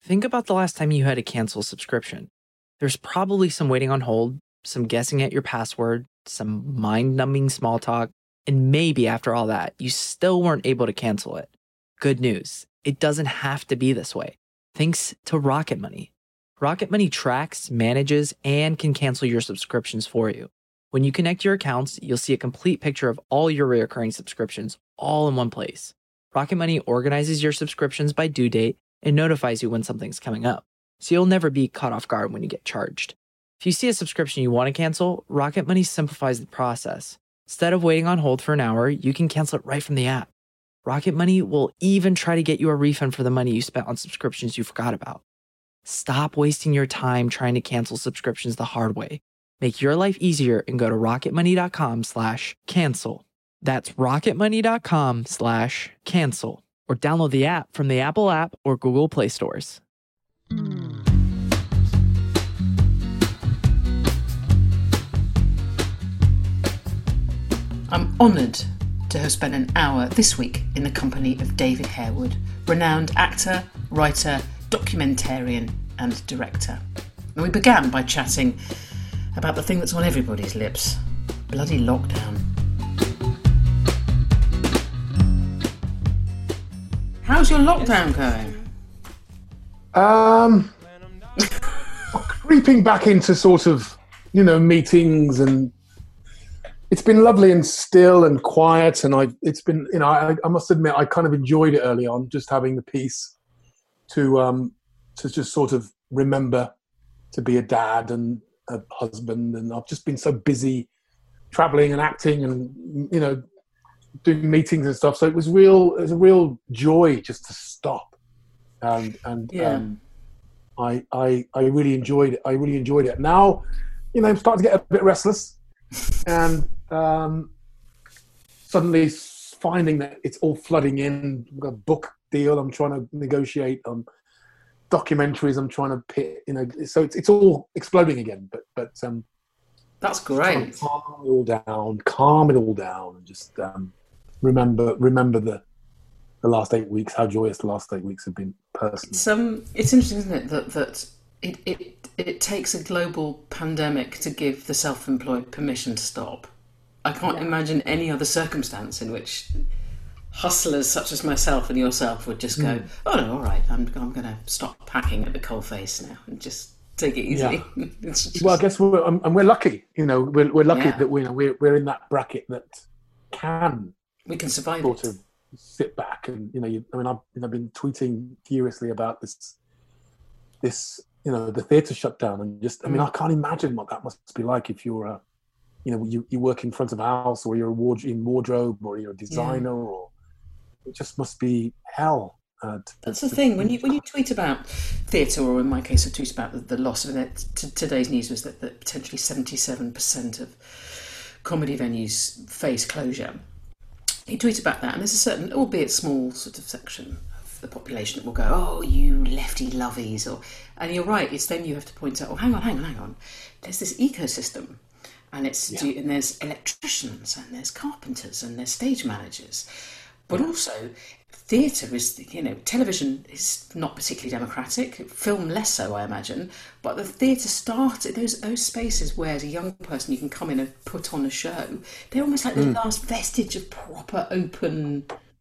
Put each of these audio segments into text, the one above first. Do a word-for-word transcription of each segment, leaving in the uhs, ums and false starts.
Think about the last time you had to cancel a subscription. There's probably some waiting on hold, some guessing at your password, some mind numbing small talk, and maybe after all that, you still weren't able to cancel it. Good news, it doesn't have to be this way. Thanks to Rocket Money. Rocket Money tracks, manages, and can cancel your subscriptions for you. When you connect your accounts, you'll see a complete picture of all your recurring subscriptions all in one place. Rocket Money organizes your subscriptions by due date and notifies you when something's coming up, so you'll never be caught off guard when you get charged. If you see a subscription you want to cancel, Rocket Money simplifies the process. Instead of waiting on hold for an hour, you can cancel it right from the app. Rocket Money will even try to get you a refund for the money you spent on subscriptions you forgot about. Stop wasting your time trying to cancel subscriptions the hard way. Make your life easier and go to rocketmoney.com slash cancel. That's rocketmoney.com slash cancel. Or download the app from the Apple app or Google Play stores. I'm honoured to have spent an hour this week in the company of David Harewood, renowned actor, writer, documentarian and director. And we began by chatting about the thing that's on everybody's lips, bloody lockdown. How's your lockdown going? Um, creeping back into sort of, you know, meetings, and it's been lovely and still and quiet. And I, it's been, you know, I, I must admit, I kind of enjoyed it early on, just having the peace to, um, to just sort of remember to be a dad and a husband. And I've just been so busy traveling and acting and, you know, doing meetings and stuff, so it was real. It was a real joy just to stop, and and yeah. um, I I I really enjoyed it. I really enjoyed it. Now, you know, I'm starting to get a bit restless, and um, suddenly finding that it's all flooding in. I've got a book deal I'm trying to negotiate. Um, documentaries I'm trying to pit. You know, so it's it's all exploding again. But but um, that's great. Calm it all down. Calm it all down, and just. Um, Remember, remember the the last eight weeks. How joyous the last eight weeks have been. Personally, it's, um, it's interesting, isn't it, that that it, it it takes a global pandemic to give the self-employed permission to stop. I can't yeah. imagine any other circumstance in which hustlers such as myself and yourself would just go, mm. "Oh no, all right, I'm I'm going to stop packing at the coalface now and just take it easy." Yeah. just... Well, I guess we're and we're lucky. You know, we're we're lucky yeah. that we you know, we're we're in that bracket that can. We can survive sort it. of sit back and you know. You, I mean, I've, you know, been tweeting furiously about this, this you know, the theatre shutdown, and just I mean, I can't imagine what that must be like if you're a, you know, you, you work in front of a house, or you're a ward, in wardrobe, or you're a designer, yeah. or it just must be hell. Uh, to, That's the thing when you when you tweet about theatre, or in my case, I tweet about the, the loss of it. T- today's news was that, that potentially seventy-seven percent of comedy venues face closure. You tweet about that, and there's a certain, albeit small, sort of section of the population that will go, "Oh, you lefty lovies," or, and you're right. It's then you have to point out, "Oh, hang on, hang on, hang on. There's this ecosystem, and it's yeah. and there's electricians, and there's carpenters, and there's stage managers, but yeah. also theatre is, you know, television is not particularly democratic, film less so, I imagine, but the theatre started, those those spaces where as a young person you can come in and put on a show, they're almost like the mm. last vestige of proper open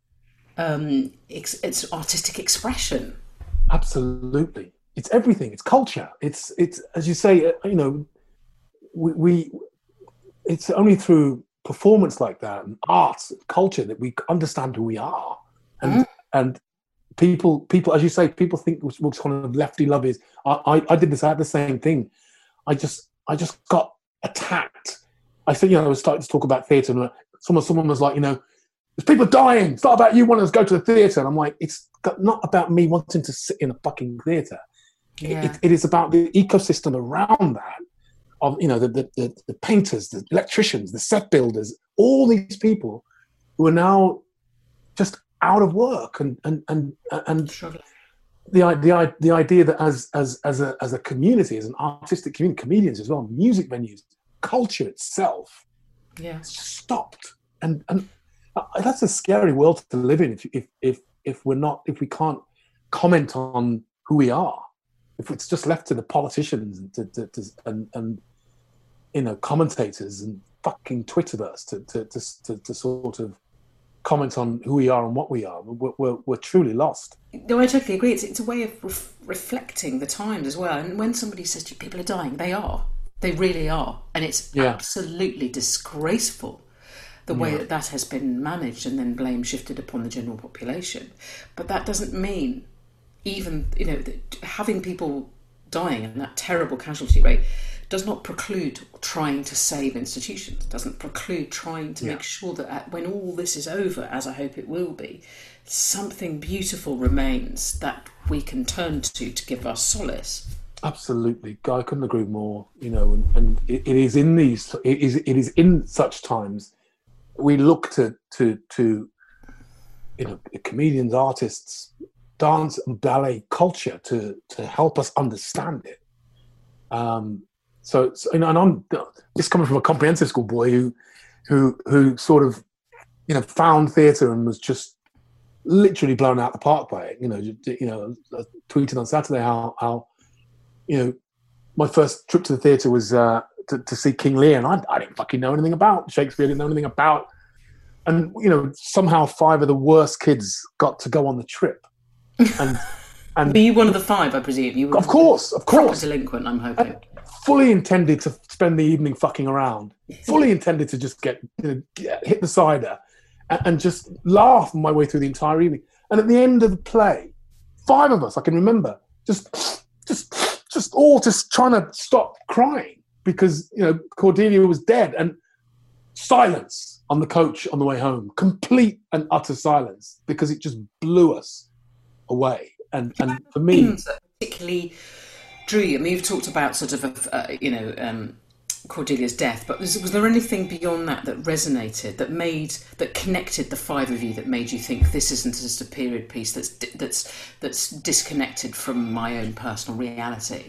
um, ex- it's artistic expression. Absolutely. It's everything. It's culture. It's, it's as you say, you know, we, we it's only through performance like that and art, culture, that we understand who we are. And mm. and people, people, as you say, people think we're kind of lefty lovies. I, I, I did this. I had the same thing. I just, I just got attacked. I said, you know, I was starting to talk about theatre, and someone, someone was like, you know, there's people dying. It's not about you wanting to go to the theatre. And I'm like, it's not about me wanting to sit in a fucking theatre. Yeah. It, it is about the ecosystem around that. Of you know, the, the the the painters, the electricians, the set builders, all these people who are now just out of work, and and and and the the the idea that as as as a as a community, as an artistic community, comedians as well, music venues, culture itself, yeah, stopped, and and that's a scary world to live in. If if if if we're not, if we can't comment on who we are. If it's just left to the politicians and, to, to, to, and, and you know, commentators and fucking Twitterverse to, to, to, to, to sort of comment on who we are and what we are, we're, we're, we're truly lost. No, I totally agree. It's, it's a way of ref- reflecting the times as well. And when somebody says to you, people are dying, they are. They really are. And it's yeah. absolutely disgraceful the way yeah. that that has been managed and then blame shifted upon the general population. But that doesn't mean even, you know, having people dying and that terrible casualty rate does not preclude trying to save institutions, doesn't preclude trying to yeah. make sure that at, when all this is over, as I hope it will be, something beautiful remains that we can turn to to give us solace. Absolutely, I couldn't agree more. You know, and, and it, it is in these, it is, it is in such times we look to to to you know, comedians, artists, dance and ballet culture to to help us understand it. Um, so, so and I'm this coming from a comprehensive school boy who who who sort of you know found theatre and was just literally blown out the park by it. You know, you, you know, I tweeted on Saturday how how you know my first trip to the theatre was uh, to, to see King Lear, and I, I didn't fucking know anything about Shakespeare. I didn't know anything about, and you know somehow five of the worst kids got to go on the trip. And and were you one of the five? I presume you were. Of course, of course. Proper delinquent, I'm hoping. And fully intended to spend the evening fucking around. Fully intended to just get, you know, get hit the cider and, and just laugh my way through the entire evening. And at the end of the play, five of us, I can remember, just just just all just trying to stop crying because you know Cordelia was dead, and silence on the coach on the way home, complete and utter silence because it just blew us away. And and for me, that particularly drew you. I mean, you've talked about sort of uh, you know um, Cordelia's death, but was, was there anything beyond that that resonated, that made that connected the five of you, that made you think this isn't just a period piece that's that's that's disconnected from my own personal reality?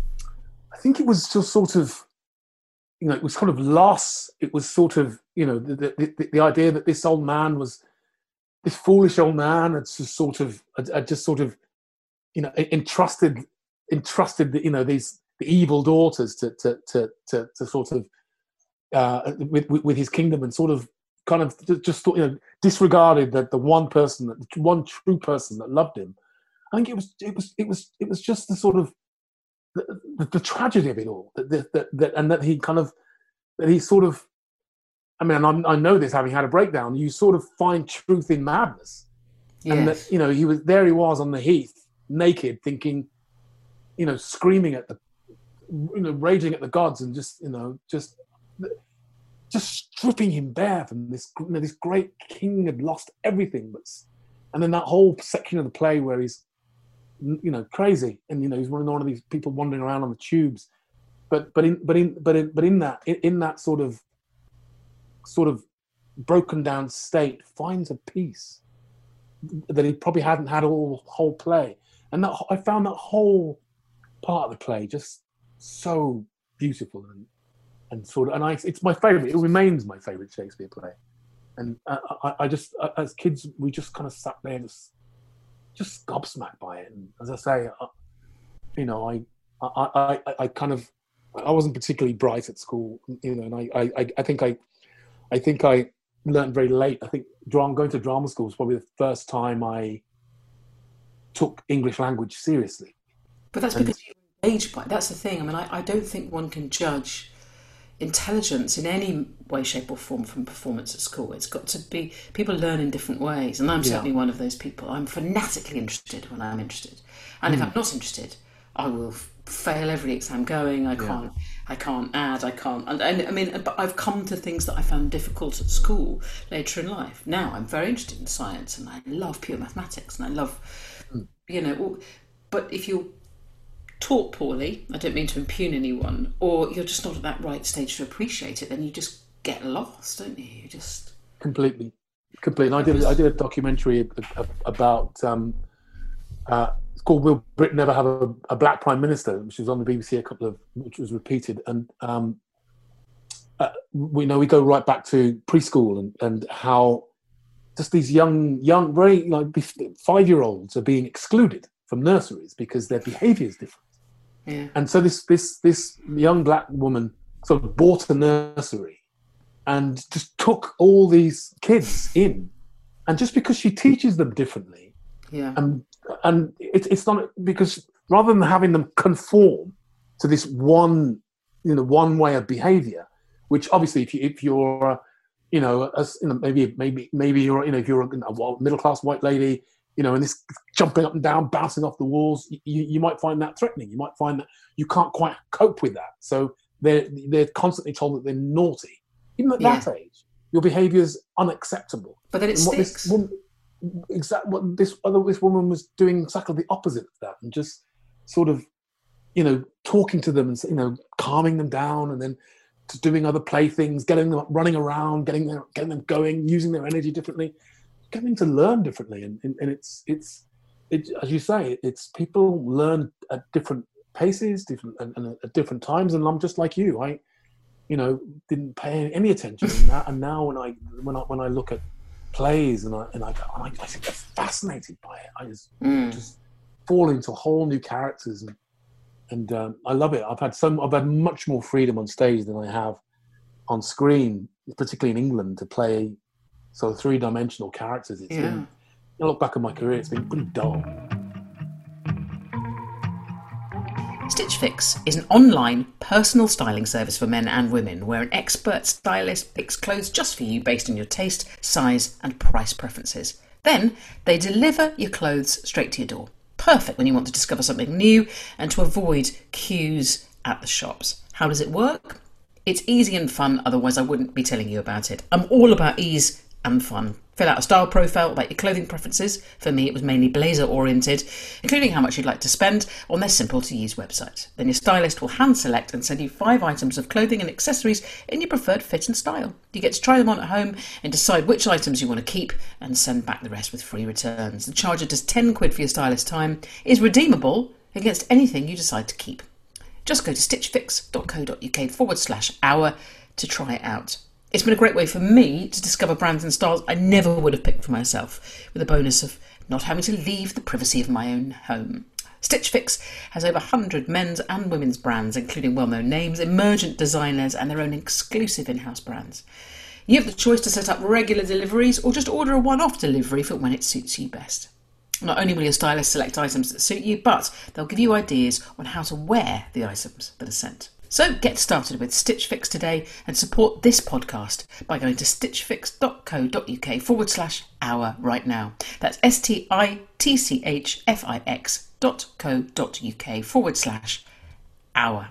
I think it was just sort of, you know, it was kind of loss. It was sort of, you know, the the, the, the idea that this old man was. This foolish old man had just sort of, had just sort of, you know, entrusted, entrusted, the, you know, these the evil daughters to to to to, to sort of uh, with, with with his kingdom, and sort of kind of just you know disregarded that the one person, the one true person that loved him. I think it was it was it was it was just the sort of the, the, the tragedy of it all, that, that that and that he kind of that he sort of. I mean, I, I know this having had a breakdown. You sort of find truth in madness, yes. And that you know he was there. He was on the heath, naked, thinking, you know, screaming at the, you know, raging at the gods, and just you know, just, just stripping him bare from this. You know, this great king had lost everything, but and then that whole section of the play where he's, you know, crazy, and you know, he's one of these people wandering around on the tubes, but but in but in but in but in that in, in that sort of. sort of broken down state finds a peace that he probably hadn't had all whole play, and that I found that whole part of the play just so beautiful and and sort of and I it's my favorite. It remains my favorite Shakespeare play, and uh, I, I just uh, as kids we just kind of sat there and just just gobsmacked by it. And as I say, uh, you know, I I, I I kind of I wasn't particularly bright at school, you know, and I I I think I. I think I learned very late. I think drama, going to drama school was probably the first time I took English language seriously. But that's because and, you're engaged by it. That's the thing. I mean, I, I don't think one can judge intelligence in any way, shape or form from performance at school. It's got to be, people learn in different ways. And I'm certainly yeah. one of those people. I'm fanatically interested when I'm interested. And mm. if I'm not interested, I will fail every exam going. I can't. Yeah. I can't add. I can't. And, and I mean, but I've come to things that I found difficult at school later in life. Now I'm very interested in science, and I love pure mathematics, and I love, mm. you know. But if you're taught poorly, I don't mean to impugn anyone, or you're just not at that right stage to appreciate it, then you just get lost, don't you? You just completely, completely. And I did. I did a documentary about. Um, uh, It's called "Will Britain Ever Have a, a Black Prime Minister?" which was on the B B C a couple of, which was repeated, and um, uh, we know we go right back to preschool and, and how just these young, young, very like five-year-olds are being excluded from nurseries because their behaviour is different. Yeah. And so this this this young black woman sort of bought a nursery and just took all these kids in, and just because she teaches them differently, yeah, and and it, it's not because rather than having them conform to this one, you know, one way of behaviour, which obviously if you if you're, you know, as you know, maybe maybe maybe you're, you know, if you're a middle class white lady, you know, and this jumping up and down, bouncing off the walls, you, you might find that threatening. You might find that you can't quite cope with that. So they're they're constantly told that they're naughty. Even at yeah. that age, your behaviour is unacceptable. But then it and what sticks. This woman, exactly what this other this woman was doing exactly the opposite of that, and just sort of, you know, talking to them and, you know, calming them down, and then just doing other playthings, getting them up, running around, getting them getting them going, using their energy differently, getting to learn differently, and, and, and it's it's it, as you say, it's people learn at different paces, different and, and at different times, and I'm just like you, I, you know, didn't pay any attention, and now, and now when I when I when I look at plays and I and I go, I, I get fascinated by it. I just Mm. just fall into whole new characters, and and um, I love it. I've had some, I've had much more freedom on stage than I have on screen, particularly in England, to play sort of three-dimensional characters. It's Yeah. been, I look back at my career, it's been pretty dull. Stitch Fix is an online personal styling service for men and women where an expert stylist picks clothes just for you based on your taste, size and price preferences. Then they deliver your clothes straight to your door. Perfect when you want to discover something new and to avoid queues at the shops. How does it work? It's easy and fun, otherwise I wouldn't be telling you about it. I'm all about ease and fun. Fill out a style profile about your clothing preferences. For me, it was mainly blazer oriented, including how much you'd like to spend on their simple to use website. Then your stylist will hand select and send you five items of clothing and accessories in your preferred fit and style. You get to try them on at home and decide which items you want to keep and send back the rest with free returns. The charge of just ten quid for your stylist time is redeemable against anything you decide to keep. Just go to stitchfix.co.uk forward slash hour to try it out. It's been a great way for me to discover brands and styles I never would have picked for myself, with the bonus of not having to leave the privacy of my own home. Stitch Fix has over one hundred men's and women's brands, including well-known names, emergent designers and their own exclusive in-house brands. You have the choice to set up regular deliveries or just order a one-off delivery for when it suits you best. Not only will your stylist select items that suit you, but they'll give you ideas on how to wear the items that are sent. So get started with Stitch Fix today and support this podcast by going to stitchfix.co.uk forward slash hour right now. That's S-T-I-T-C-H-F-I-X dot co dot uk forward slash hour.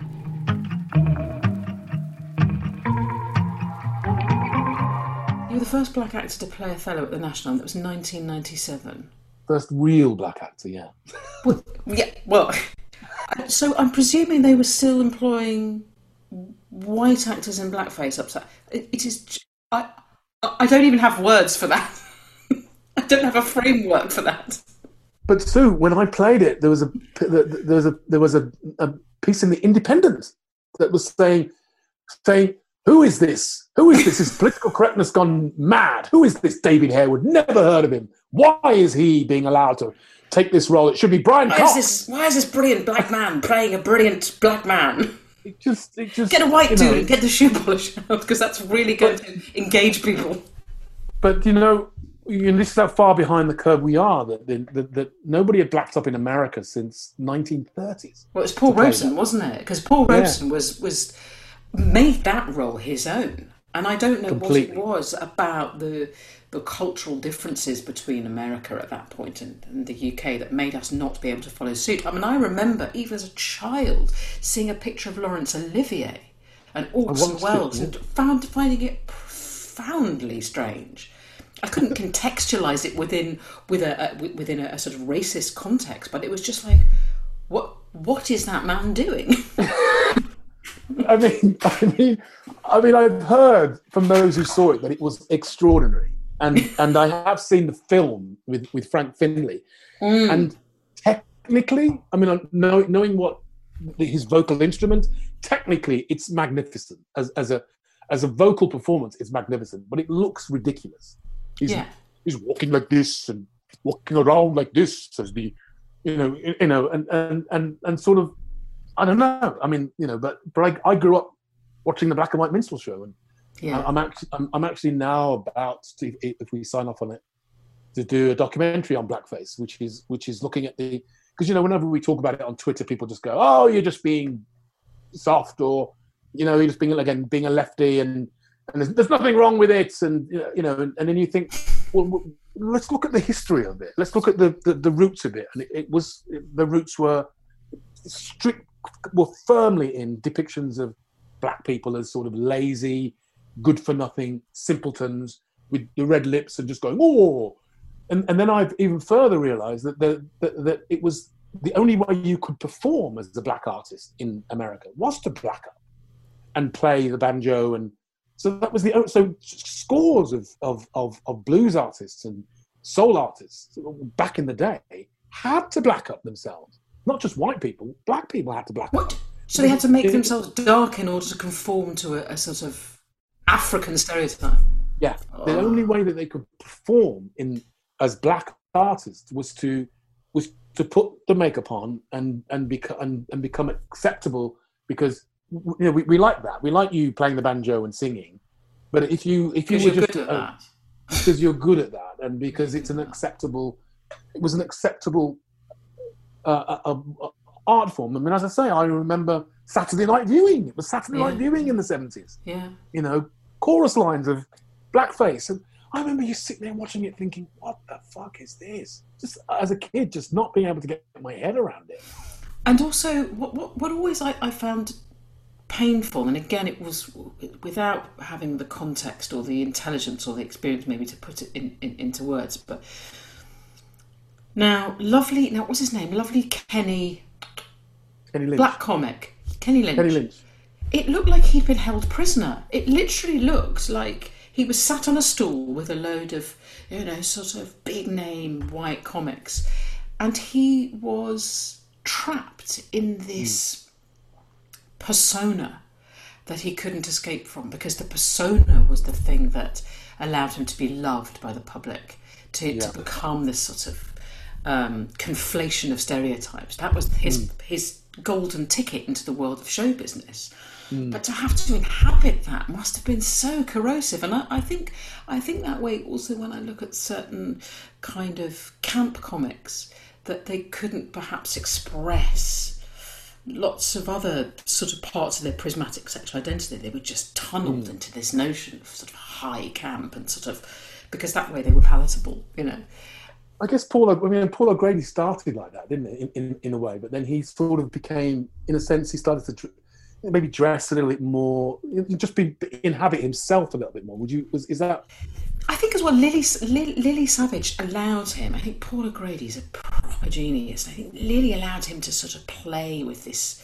You were the first black actor to play Othello at the National. That was nineteen ninety-seven. First real black actor, yeah. Well, yeah, well... So I'm presuming they were still employing white actors in blackface upside. It, it is. I. I don't even have words for that. I don't have a framework for that. But Sue, when I played it, there was a there was a there was a, a piece in the Independent that was saying saying who is this? Who is this? Is political correctness gone mad? Who is this David Harewood? Never heard of him. Why is he being allowed to take this role? It should be Brian why Cox. Is this, why is this brilliant black man playing a brilliant black man? It just, it just get a white you dude know, and get the shoe polish out, because that's really going to engage people. But you know, you know, this is how far behind the curve we are. That that, that, that nobody had blacked up in America since nineteen thirties. Well, it was Paul Robeson, wasn't it? Because Paul Robeson yeah. was was made that role his own, and I don't know Completely. what it was about the the cultural differences between America at that point and, and the U K that made us not be able to follow suit. I mean, I remember even as a child seeing a picture of Laurence Olivier and Orson Welles and found finding it profoundly strange. I couldn't contextualize it within with a, a within a, a sort of racist context, but it was just like, what what is that man doing? I mean, I mean, I mean, I've heard from those who saw it that it was extraordinary, and and I have seen the film with, with Frank Finlay, mm. and technically, I mean, knowing knowing what his vocal instrument, technically, it's magnificent as as a as a vocal performance. It's magnificent, but it looks ridiculous. He's, yeah. he's walking like this and walking around like this as the you know, you, you know, and, and and and sort of, I don't know. I mean, you know, but but I, I grew up watching the black and white minstrel show, and Yeah. I'm actually I'm, I'm actually now about to, if we sign off on it, to do a documentary on blackface, which is which is looking at the, because you know whenever we talk about it on Twitter, people just go, oh, you're just being soft, or you know, you're just being again being a lefty, and and there's, there's nothing wrong with it, and you know, and, and then you think, well, let's look at the history of it. Let's look at the the, the roots of it, and it, it was the roots were strict, were firmly in depictions of black people as sort of lazy, good for nothing simpletons with the red lips and just going, oh. And, and then I've even further realized that, the, that that it was the only way you could perform as a black artist in America was to black up and play the banjo. And so that was the, so scores of, of, of, of blues artists and soul artists back in the day had to black up themselves. Not just white people, black people had to black What? up. So they had to make themselves dark in order to conform to a, a sort of African stereotype. Yeah, the Oh. only way that they could perform in as black artists was to was to put the makeup on and and become and, and become acceptable, because you know we, we like that. We like you playing the banjo and singing, but if you if you Because were you're just good at uh, that. because you're good at that, and because it's an acceptable, it was an acceptable uh, uh, uh, art form. I mean, as I say, I remember Saturday night viewing. It was Saturday Yeah. night viewing in the seventies. Yeah. You know, chorus lines of blackface. And I remember you sitting there watching it thinking, what the fuck is this? Just as a kid, just not being able to get my head around it. And also, what, what, what always I, I found painful, and again, it was without having the context or the intelligence or the experience maybe to put it in, in, into words, but now, lovely, now what's his name? Lovely Kenny, Kenny Lynch. black comic, Kenny Lynch. Kenny Lynch. It looked like he'd been held prisoner. It literally looked like he was sat on a stool with a load of, you know, sort of big name white comics. And he was trapped in this persona that he couldn't escape from, because the persona was the thing that allowed him to be loved by the public, to, Yeah. to become this sort of um, conflation of stereotypes. That was his his golden ticket into the world of show business. But to have to inhabit that must have been so corrosive. And I, I think I think that way also when I look at certain kind of camp comics, that they couldn't perhaps express lots of other sort of parts of their prismatic sexual identity. They were just tunneled into this notion of sort of high camp, and sort of, because that way they were palatable, you know. I guess Paul, I mean, Paul O'Grady started like that, didn't he, in, in, in a way? But then he sort of became, in a sense, he started to dr- maybe dress a little bit more, just be inhabit himself a little bit more. Would you? Was, is that? I think as well, Lily, Lily, Lily Savage allowed him, I think Paul O'Grady's a proper genius. I think Lily allowed him to sort of play with this.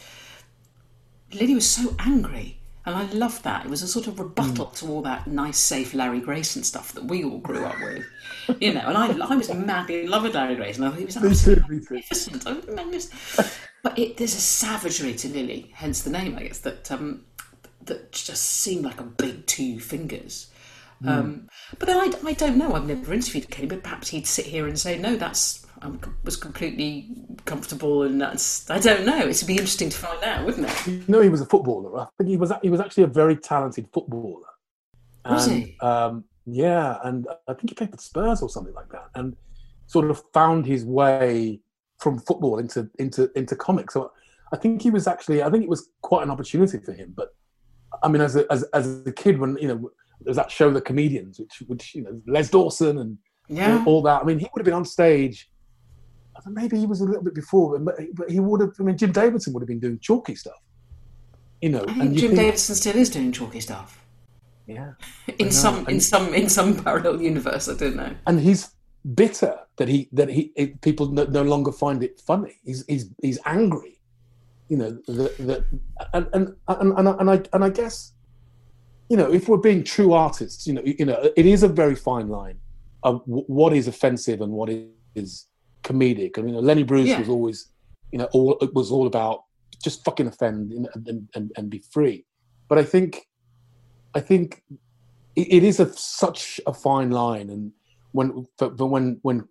Lily was so angry, and I loved that. It was a sort of rebuttal mm. to all that nice, safe Larry Grayson stuff that we all grew up with. You know, and I, I was madly in love with Larry Grayson. I thought he was absolutely magnificent. I was magnificent. But it, there's a savagery to Lily, hence the name, I guess, that um, that just seemed like a big two fingers. Mm. Um, but then I, I don't know. I've never interviewed Kenny, but perhaps he'd sit here and say, no, that's I was completely comfortable, and that's, I don't know. It'd be interesting to find out, wouldn't it? You know, he was a footballer. I think he was. He was actually a very talented footballer. Was and, he? Um, yeah, and I think he played for Spurs or something like that, and sort of found his way from football into into into comics. So I think he was actually. I think it was quite an opportunity for him. But I mean, as a as, as a kid, when you know there was that show, The Comedians, which which you know Les Dawson and yeah. all, all that. I mean, he would have been on stage. I think maybe he was a little bit before, but but he would have. I mean, Jim Davidson would have been doing chalky stuff. You know, I think and you Jim think, Davidson still is doing chalky stuff. Yeah, in some in some in some parallel universe, I don't know. And he's bitter that he that he it, people no, no longer find it funny. He's he's he's angry, you know. That that and and and and I, and I and I guess, you know, if we're being true artists, you know, you know, it is a very fine line of what is offensive and what is comedic. I mean, you know, Lenny Bruce yeah. was always, you know, all it was all about just fucking offend and and, and be free. But I think. I think it is a, such a fine line, and when, but when, when,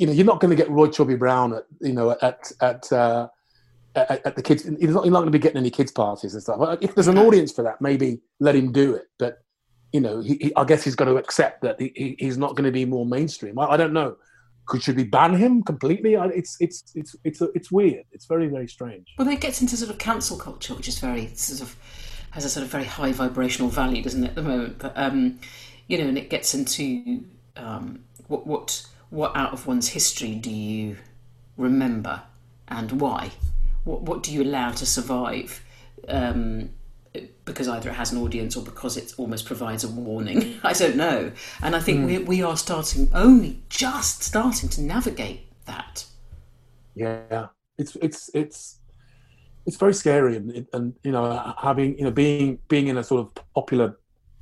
you know, you're not going to get Roy Chubby Brown at, you know, at at uh, at, at the kids. You're not, you're not going to be getting any kids parties and stuff. If there's an audience for that, maybe let him do it. But you know, he, he, I guess he's got to accept that he, he's not going to be more mainstream. I, I don't know. Could should we ban him completely? I, it's it's it's it's it's weird. It's very very strange. Well, it gets into sort of cancel culture, which is very sort of has a sort of very high vibrational value, doesn't it, at the moment? But um, you know, and it gets into um, what what what out of one's history do you remember and why? What what do you allow to survive? Um, because either it has an audience or because it almost provides a warning. I don't know. And I think mm. we we are starting, only just starting to navigate that. Yeah, it's it's it's it's very scary, and and you know, having you know being being in a sort of popular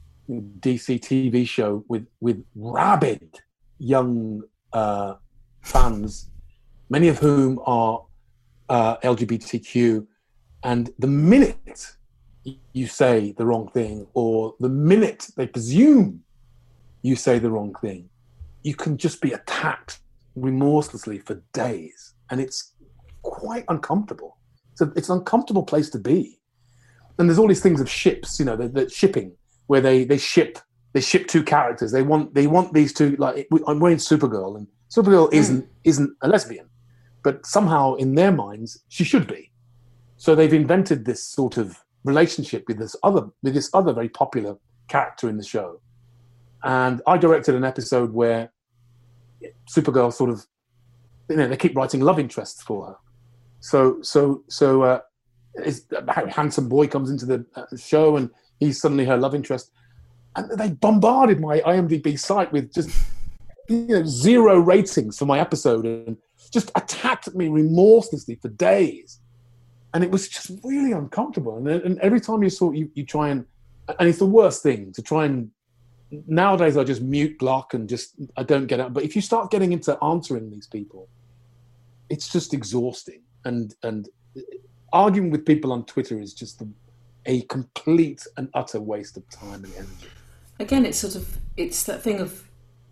D C T V show with with rabid young uh, fans, many of whom are uh, L G B T Q, and the minute you say the wrong thing, or the minute they presume you say the wrong thing, you can just be attacked remorselessly for days, and it's quite uncomfortable. It's, a, it's an uncomfortable place to be. And there's all these things of ships, you know, that, that shipping, where they they ship they ship two characters. They want they want these two. Like I'm wearing Supergirl, and Supergirl mm. isn't isn't a lesbian, but somehow in their minds she should be. So they've invented this sort of relationship with this other with this other very popular character in the show. And I directed an episode where Supergirl sort of, you know, they keep writing love interests for her. So so so uh, this handsome boy comes into the show, and he's suddenly her love interest. And they bombarded my IMDb site with just, you know, zero ratings for my episode, and just attacked me remorselessly for days. And it was just really uncomfortable. And, and every time you saw, you, you try and, and it's the worst thing to try and, nowadays I just mute, block, and just, I don't get out. But if you start getting into answering these people, it's just exhausting. And, and arguing with people on Twitter is just a, a complete and utter waste of time and energy. Again, it's sort of, it's that thing of,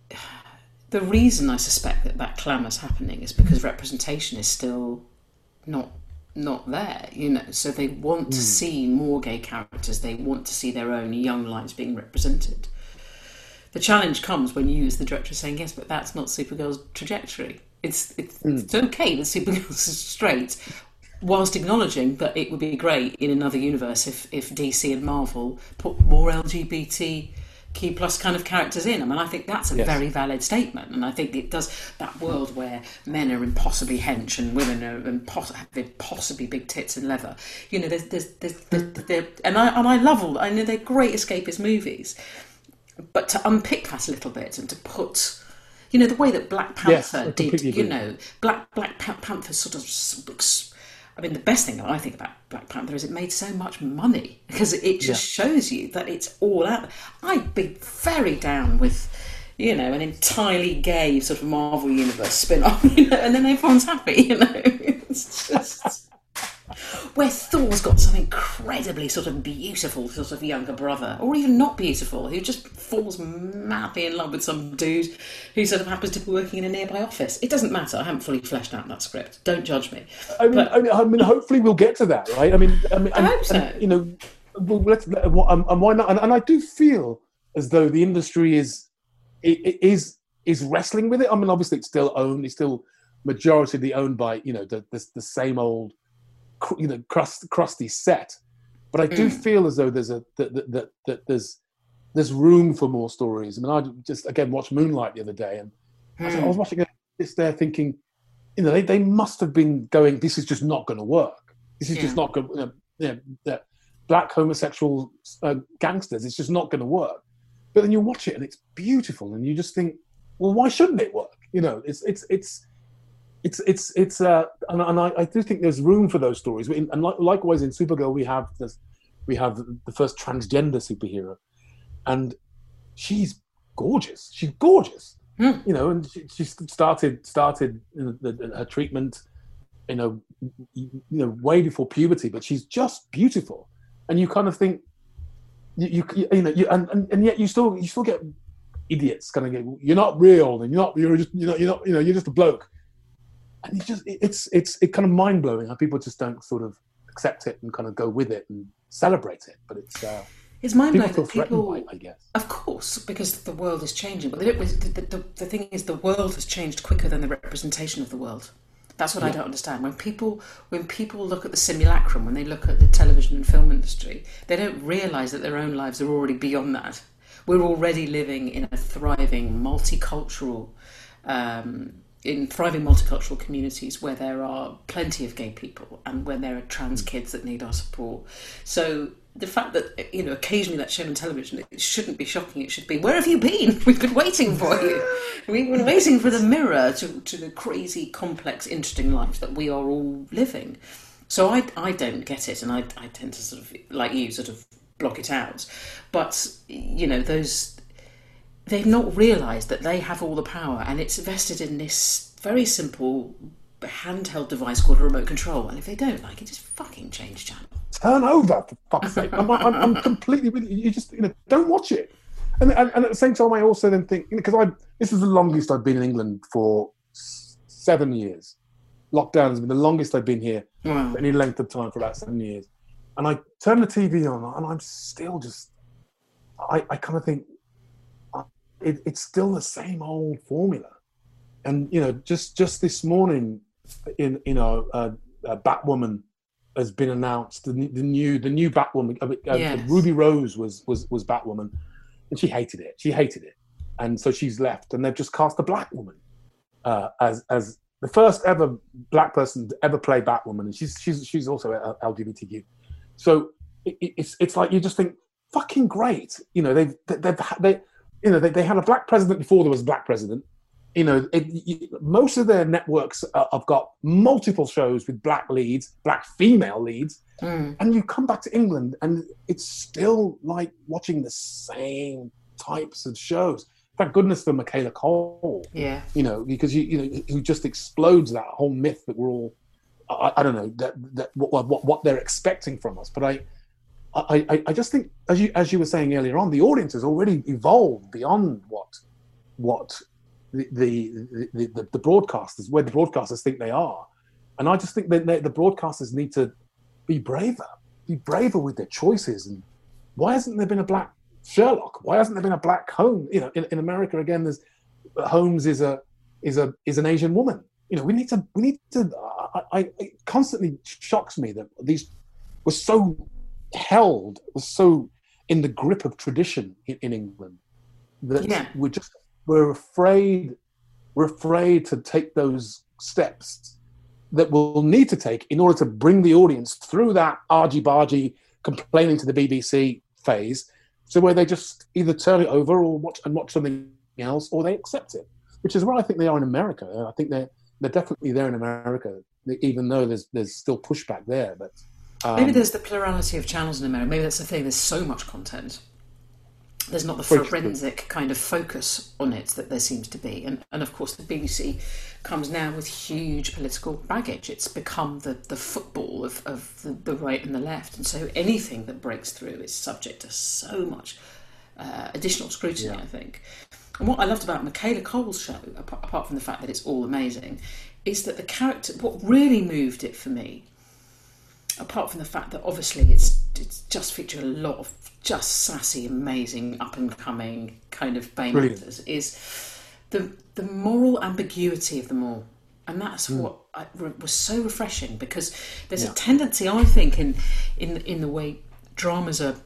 the reason I suspect that that clamour's happening is because representation is still not not there, you know, so they want to mm. see more gay characters, they want to see their own young lives being represented. The challenge comes when you as the director are saying, yes, but that's not Supergirl's trajectory. It's it's, mm. it's okay that Supergirl's straight, whilst acknowledging that it would be great in another universe if, if D C and Marvel put more L G B T Q plus kind of characters in. I mean, I think that's a yes. very valid statement, and I think it does that world where men are impossibly hench and women are impos- have impossibly big tits and leather. You know, there's there's there's, there's, there's and I and I love all. I know they're great escapist movies, but to unpick that a little bit and to put, you know, the way that Black Panther yes, did, you know, Black Black Panther sort of looks. I mean, the best thing that I think about Black Panther is it made so much money, because it just yeah. shows you that it's all out. I'd be very down with, you know, an entirely gay sort of Marvel Universe spin-off, you know, and then everyone's happy, you know. It's just... Where Thor's got some incredibly sort of beautiful sort of younger brother, or even not beautiful, who just falls madly in love with some dude who sort of happens to be working in a nearby office. It doesn't matter. I haven't fully fleshed out that script. Don't judge me. I mean, but, I mean, I mean hopefully we'll get to that, right? I mean, I mean, I and, hope so. And, you know, well, let's, and, and why not? And, and I do feel as though the industry is is is wrestling with it. I mean, obviously, it's still owned. It's still majority owned by, you know, the the, the same old, you know, crust, crusty set, but I do mm. feel as though there's a that, that, that, that there's there's room for more stories. I mean, I just again watched Moonlight the other day, and mm. I, was, I was watching this there, thinking, you know, they, they must have been going, this is just not going to work. This is yeah. just not going. You know, you know, black homosexual uh, gangsters. It's just not going to work. But then you watch it, and it's beautiful, and you just think, well, why shouldn't it work? You know, it's it's it's. It's it's it's uh and, and I, I do think there's room for those stories. In, and li- likewise in Supergirl we have this, we have the first transgender superhero, and she's gorgeous. She's gorgeous, mm. you know. And she, she started started the, the, her treatment, you know, you know, way before puberty. But she's just beautiful, and you kind of think, you you, you know, you and, and, and yet you still you still get idiots kind of get, you're not real, and you're not, you're just, you're not, you're not, you know, you're just a bloke. And you just, it's, it's, it's kind of mind blowing how people just don't sort of accept it and kind of go with it and celebrate it. But it's, uh, it's mind blowing people that people, by it, I guess. Of course, because the world is changing. But the, the, the, the thing is, the world has changed quicker than the representation of the world. That's what yeah. I don't understand. When people when people look at the simulacrum, when they look at the television and film industry, they don't realise that their own lives are already beyond that. We're already living in a thriving, multicultural, um, in thriving multicultural communities where there are plenty of gay people and where there are trans kids that need our support. So the fact that, you know, occasionally that's shown on television, it shouldn't be shocking. It should be, where have you been? We've been waiting for you. We've been waiting for the mirror to, to the crazy, complex, interesting life that we are all living. So I, I don't get it, and I, I tend to sort of, like you, sort of block it out. But, you know, those, they've not realised that they have all the power, and it's vested in this very simple handheld device called a remote control. And if they don't like it, just fucking change channel. Turn over, for fuck's sake. I'm, I'm, I'm completely with you. You just, you know, don't watch it. And, and, and at the same time, I also then think, because you know, I this is the longest I've been in England for seven years. Lockdown has been the longest I've been here wow. for any length of time, for about seven years. And I turn the T V on, and I'm still just, I, I kind of think, it, it's still the same old formula. And, you know, just, just this morning, in you know, uh, uh, Batwoman has been announced. The, the new, the new Batwoman. Uh, yes. Ruby Rose was was was Batwoman, and she hated it. She hated it, and so she's left. And they've just cast a black woman uh, as as the first ever black person to ever play Batwoman, and she's she's she's also L G B T Q. So it, it's it's like you just think, fucking great. You know, they've they've they you know they, they had a black president before there was a black president. You know, it, it, most of their networks uh, have got multiple shows with black leads, black female leads, mm. and you come back to England and it's still like watching the same types of shows. Thank goodness for Michaela Cole. Yeah. You know, because you you know who just explodes that whole myth that we're all, I, I don't know that that what, what what they're expecting from us. But I, I I just think as you as you were saying earlier on, the audience has already evolved beyond what what. The, the the the the broadcasters, where the broadcasters think they are, and I just think that they, the broadcasters need to be braver, be braver with their choices. And why hasn't there been a black Sherlock? Why hasn't there been a black Holmes? You know, in, in America again, there's Holmes is a is a is an Asian woman. You know, we need to we need to. I, I it constantly shocks me that these were so held, was so in the grip of tradition in, in England that yeah. we're just. We're afraid, we're afraid to take those steps that we'll need to take in order to bring the audience through that argy-bargy complaining to the B B C phase, so where they just either turn it over or watch and watch something else, or they accept it, which is where I think they are in America. I think they're they're definitely there in America, even though there's there's still pushback there. But um, maybe there's the plurality of channels in America. Maybe that's the thing. There's so much content. There's not the forensic kind of focus on it that there seems to be. And, and of course, the B B C comes now with huge political baggage. It's become the, the football of, of the, the right and the left. And so anything that breaks through is subject to so much uh, additional scrutiny, yeah. I think. And what I loved about Michaela Cole's show, apart, apart from the fact that it's all amazing, is that the character, what really moved it for me, apart from the fact that obviously it's it's just featured a lot of just sassy, amazing, up-and-coming kind of Baymatters, is the the moral ambiguity of them all. And that's mm. what I, was so refreshing, because there's yeah. a tendency, I think, in, in, in the way dramas are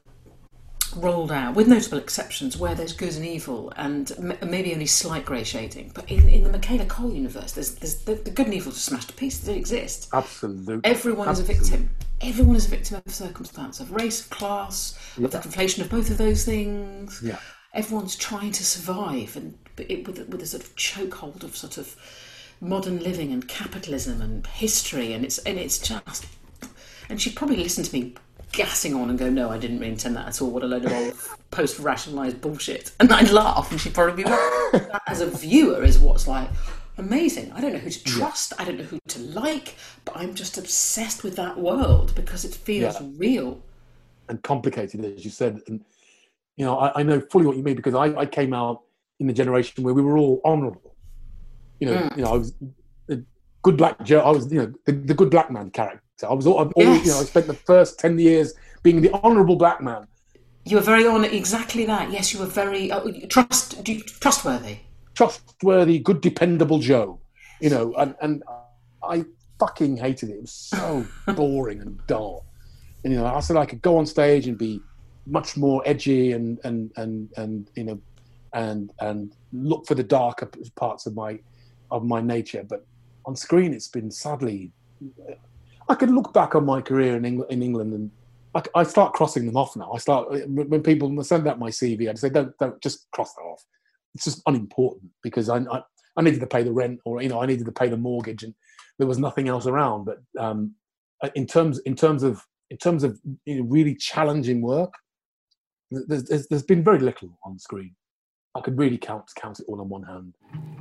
rolled out, with notable exceptions, where there's good and evil and m- maybe only slight grey shading. But in, in the Michaela Cole universe, there's, there's the, the good and evil just smashed to pieces. They exist. Absolutely. Everyone Absolutely. is a victim. Everyone is a victim of circumstance, of race, of class, yeah. of the conflation of both of those things. Yeah. Everyone's trying to survive, and it, with, with a sort of chokehold of sort of modern living and capitalism and history, and it's and it's just. And she'd probably listen to me gassing on and go, "No, I didn't really intend that at all. What a load of old post-rationalised bullshit." And I'd laugh, and she'd probably be right. That, as a viewer, is what's like. Amazing. I don't know who to trust. Yeah. I don't know who to like, but I'm just obsessed with that world because it feels yeah. real and complicated, as you said. And you know, I, I know fully what you mean, because I, I came out in the generation where we were all honourable. You know, Mm. you know, I was a good black Joe. I was, you know, the, the good black man character. I was, I've always, Yes. you know, I spent the first ten years being the honourable black man. You were very on exactly that. Yes, you were very uh, trust do you- trustworthy. Trustworthy, good, dependable Joe. You know, and, and I fucking hated it. It was so boring and dull. And, you know, I said I could go on stage and be much more edgy and, and, and, and you know, and, and look for the darker parts of my, of my nature. But on screen, it's been sadly, I could look back on my career in England, in England and I, I start crossing them off now. I start, when people send out my C V, I'd say, don't, don't just cross that off. It's just unimportant because I, I, I needed to pay the rent, or, you know, I needed to pay the mortgage, and there was nothing else around. But um, in terms, in terms of, in terms of you know, really challenging work, there's, there's, there's been very little on screen. I could really count count it all on one hand.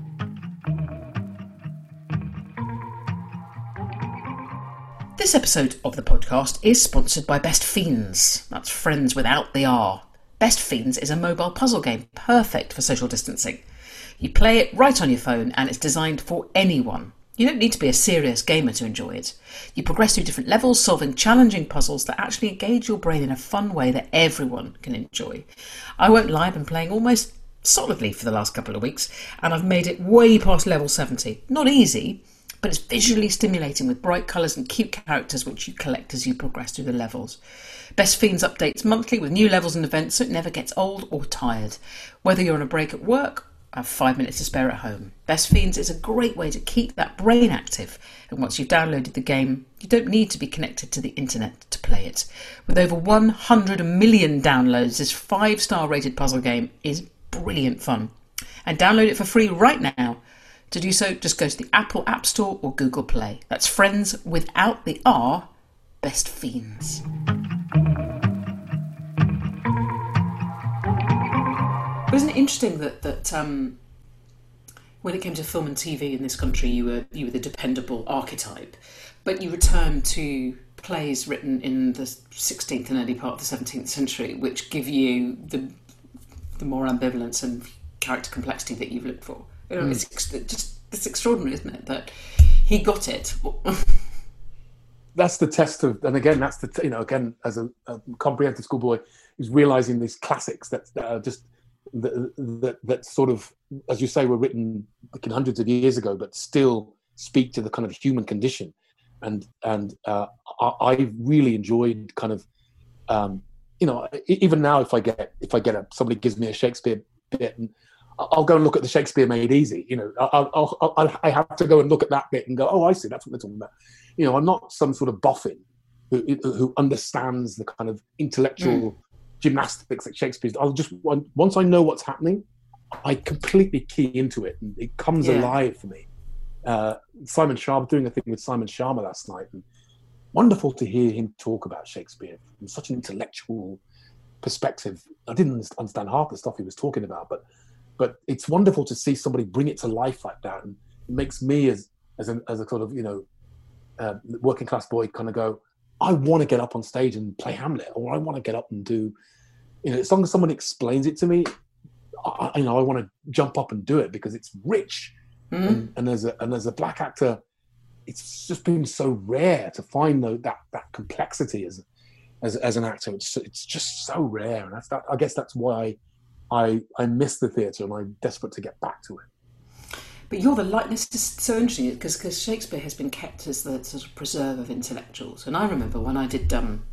This episode of the podcast is sponsored by Best Fiends. That's friends without the R. Best Fiends is a mobile puzzle game perfect for social distancing. You play it right on your phone and it's designed for anyone. You don't need to be a serious gamer to enjoy it. You progress through different levels, solving challenging puzzles that actually engage your brain in a fun way that everyone can enjoy. I won't lie, I've been playing almost solidly for the last couple of weeks and I've made it way past level seventy. Not easy, but it's visually stimulating with bright colours and cute characters which you collect as you progress through the levels. Best Fiends updates monthly with new levels and events so it never gets old or tired. Whether you're on a break at work, have five minutes to spare at home. Best Fiends is a great way to keep that brain active, and once you've downloaded the game, you don't need to be connected to the internet to play it. With over one hundred million downloads, this five-star rated puzzle game is brilliant fun. And download it for free right now. To do so, just go to the Apple App Store or Google Play. That's friends without the R, Best Fiends. Wasn't it interesting that that um, when it came to film and T V in this country, you were you were the dependable archetype, but you returned to plays written in the sixteenth and early part of the seventeenth century, which give you the the more ambivalence and character complexity that you've looked for. You know, mm. It's ex- just it's extraordinary, isn't it? That he got it. That's the test of, and again, that's the t- you know, again, as a, a comprehensive schoolboy, who's realizing these classics that, that are just that, that that sort of, as you say, were written like in hundreds of years ago, but still speak to the kind of human condition. And and uh, I, I really enjoyed kind of, um, you know, even now if I get if I get a somebody gives me a Shakespeare bit and I'll go and look at the Shakespeare Made Easy. You know, I'll, I'll, I'll, I have to go and look at that bit and go, oh, I see, that's what they're talking about. You know, I'm not some sort of boffin who, who understands the kind of intellectual mm. gymnastics that Shakespeare's. I'll just, once I know what's happening, I completely key into it and it comes yeah. alive for me. Uh, Simon Sharma, doing a thing with Simon Sharma last night, and wonderful to hear him talk about Shakespeare from such an intellectual perspective. I didn't understand half the stuff he was talking about, but But it's wonderful to see somebody bring it to life like that, and it makes me, as as a, as a sort of you know uh, working class boy, kind of go, I want to get up on stage and play Hamlet, or I want to get up and do, you know, as long as someone explains it to me, I, you know, I want to jump up and do it because it's rich, mm-hmm. and, and as a and as a black actor, it's just been so rare to find though, that that complexity as as as an actor. It's it's just so rare, and that's that. I guess that's why. I, I miss the theatre and I'm desperate to get back to it. But you're the light. This is so interesting because because Shakespeare has been kept as the sort of preserve of intellectuals. And I remember when I did, um,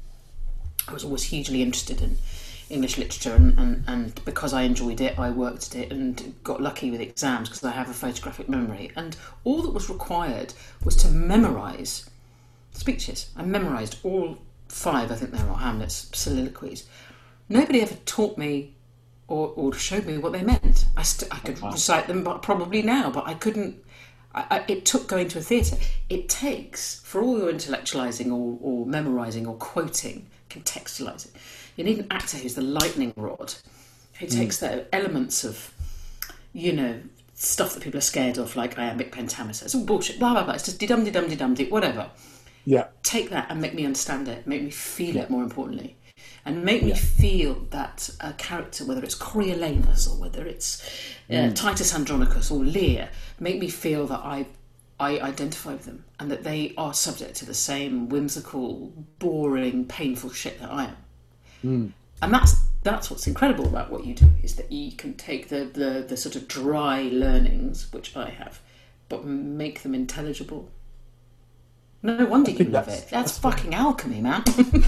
I was always hugely interested in English literature, and, and, and because I enjoyed it, I worked at it and got lucky with exams because I have a photographic memory. And all that was required was to memorise speeches. I memorised all five, I think there are, Hamlet's soliloquies. Nobody ever taught me Or, or showed me what they meant. I, st- I could wow. recite them, but probably now, but I couldn't. I, I, it took going to a theatre. It takes, for all your intellectualising or, or memorising or quoting, contextualising, you need an actor who's the lightning rod, who mm. takes the elements of, you know, stuff that people are scared of, like iambic pentameter. It's all bullshit, blah, blah, blah. It's just de-dum-de-dum-de-dum-de, whatever. Yeah. Take that and make me understand it, make me feel yeah. it, more importantly. and make me Yeah. feel that a character, whether it's Coriolanus or whether it's uh, Mm. Titus Andronicus or Lear, make me feel that I I identify with them and that they are subject to the same whimsical, boring, painful shit that I am. Mm. And that's that's what's incredible about what you do, is that you can take the, the, the sort of dry learnings, which I have, but make them intelligible. No wonder I you think love that's- it. That's, that's fucking alchemy, man.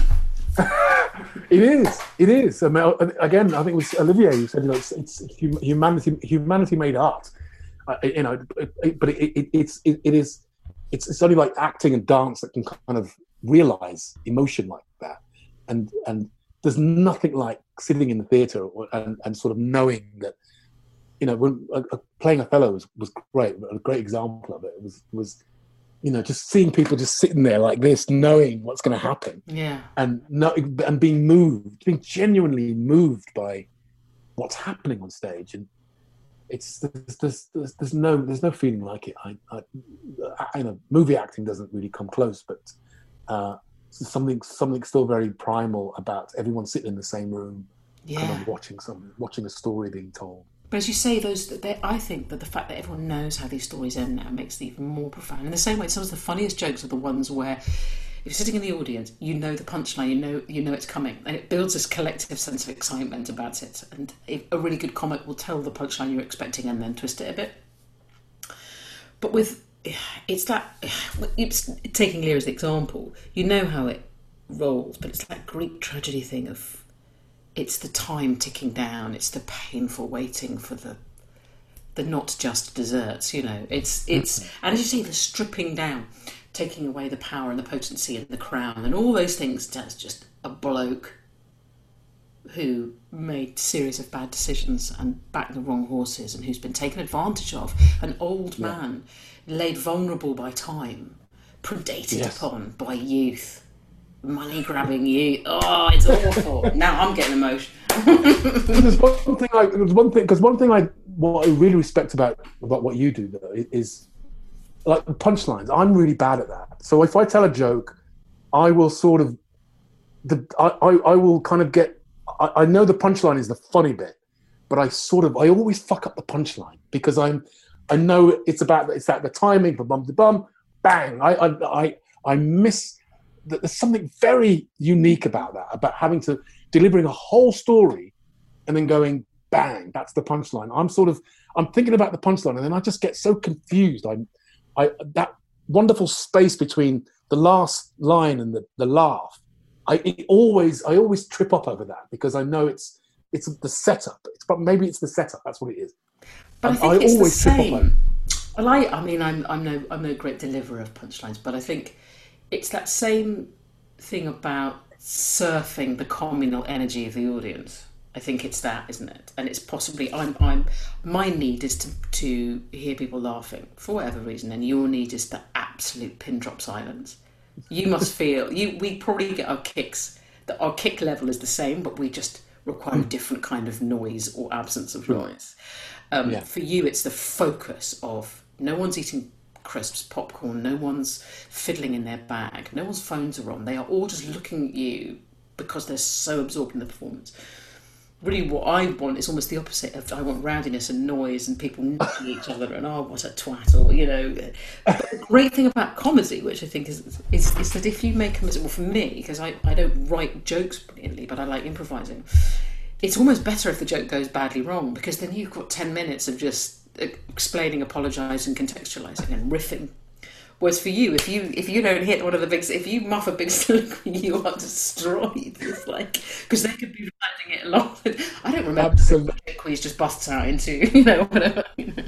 It is. It is. I mean, again, I think it was Olivier who said, you know, it's, it's hum- humanity. Humanity made art. Uh, you know, it, it, but it, it, it's it, it is. It's it's only like acting and dance that can kind of realize emotion like that, and and there's nothing like sitting in the theatre and, and sort of knowing that, you know, when uh, uh, playing Othello was, was great. A great example of it was was. You know, just seeing people just sitting there like this, knowing what's going to happen, Yeah. and not, and being moved, being genuinely moved by what's happening on stage, and it's there's there's, there's, there's no there's no feeling like it. I, I, I you know, movie acting doesn't really come close, but uh, something something still very primal about everyone sitting in the same room, Yeah. kind of watching something, watching a story being told. But as you say, those they, I think that the fact that everyone knows how these stories end now makes it even more profound. In the same way, some of the funniest jokes are the ones where, if you're sitting in the audience, you know the punchline, you know you know it's coming, and it builds this collective sense of excitement about it. And if a really good comic will tell the punchline you're expecting and then twist it a bit. But with it's that it's taking Lear as the example, you know how it rolls, but it's that Greek tragedy thing of. It's the time ticking down. It's the painful waiting for the, the not just desserts. You know, it's it's and as you say, the stripping down, taking away the power and the potency and the crown and all those things. That's just a bloke who made a series of bad decisions and backed the wrong horses and who's been taken advantage of. An old Yeah. man laid vulnerable by time, predated Yes. upon by youth. Money grabbing you. Oh, it's awful. Now I'm getting emotional. There's one thing I there's one thing because one thing I what I really respect about about what you do though is like the punchlines. I'm really bad at that. So if I tell a joke, I will sort of the I I, I will kind of get I, I know the punchline is the funny bit, but I sort of I always fuck up the punchline because I'm I know it's about it's at the timing for bum to bum bang. I I I, I miss. There's something very unique about that, about having to delivering a whole story and then going bang, that's the punchline. I'm sort of I'm thinking about the punchline and then I just get so confused. I'm I that wonderful space between the last line and the, the laugh. I it always I always trip up over that because I know it's it's the setup. It's but maybe it's the setup. That's what it is. But I And think I it's the always trip up over same. Well, I, I mean, I'm, I'm no, I'm no great deliverer of punchlines, but I think it's that same thing about surfing the communal energy of the audience. I think it's that, isn't it? And it's possibly I'm, I'm. My need is to to hear people laughing for whatever reason, and your need is the absolute pin drop silence. You must feel you. We probably get our kicks. That our kick level is the same, but we just require a different kind of noise or absence of noise. Um, Yeah. For you, it's the focus of no one's eating crisps, popcorn, no one's fiddling in their bag, no one's phones are on. They are all just looking at you because they're so absorbed in the performance. Really, what I want is almost the opposite of I want rowdiness and noise and people knocking each other and oh, what a twat, or you know. But the great thing about comedy, which I think is is, is that if you make a well, for me, because I, I don't write jokes brilliantly, but I like improvising. It's almost better if the joke goes badly wrong because then you've got ten minutes of just explaining, apologising, contextualising, and riffing. Whereas for you, if you if you don't hit one of the big, if you muff a big soliloquy, you are destroyed. It's like because they could be writing it along. I don't remember Absolutely. the quiz just busts out into you know whatever. You know.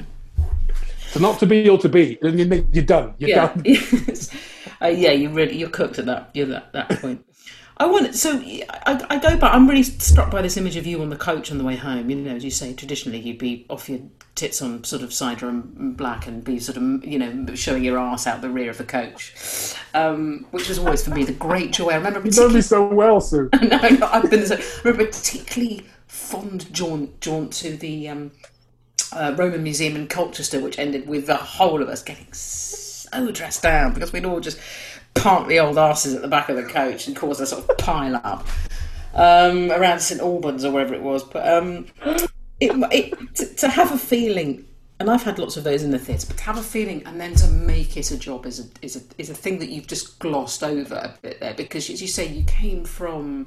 So not to be or to be, then you- you're done. You're Yeah, done. yes. uh, yeah. You really you're cooked at that. You're at that point. I want so I, I go back. I'm really struck by this image of you on the coach on the way home. You know, as you say, traditionally you'd be off your tits on sort of cider and black and be sort of you know showing your ass out the rear of the coach, um, which was always for me the great joy. I remember You know particularly. me so well, Sue. no, no, I've been. So, I remember a particularly fond jaunt jaunt to the um, uh, Roman Museum in Colchester, which ended with the whole of us getting so dressed down because we'd all just park the old asses at the back of the coach and cause a sort of pile up. um, around St Albans or wherever it was. But um, it, it to, to have a feeling, and I've had lots of those in the theatre, but to have a feeling and then to make it a job is a is a is a thing that you've just glossed over a bit there, because as you say, you came from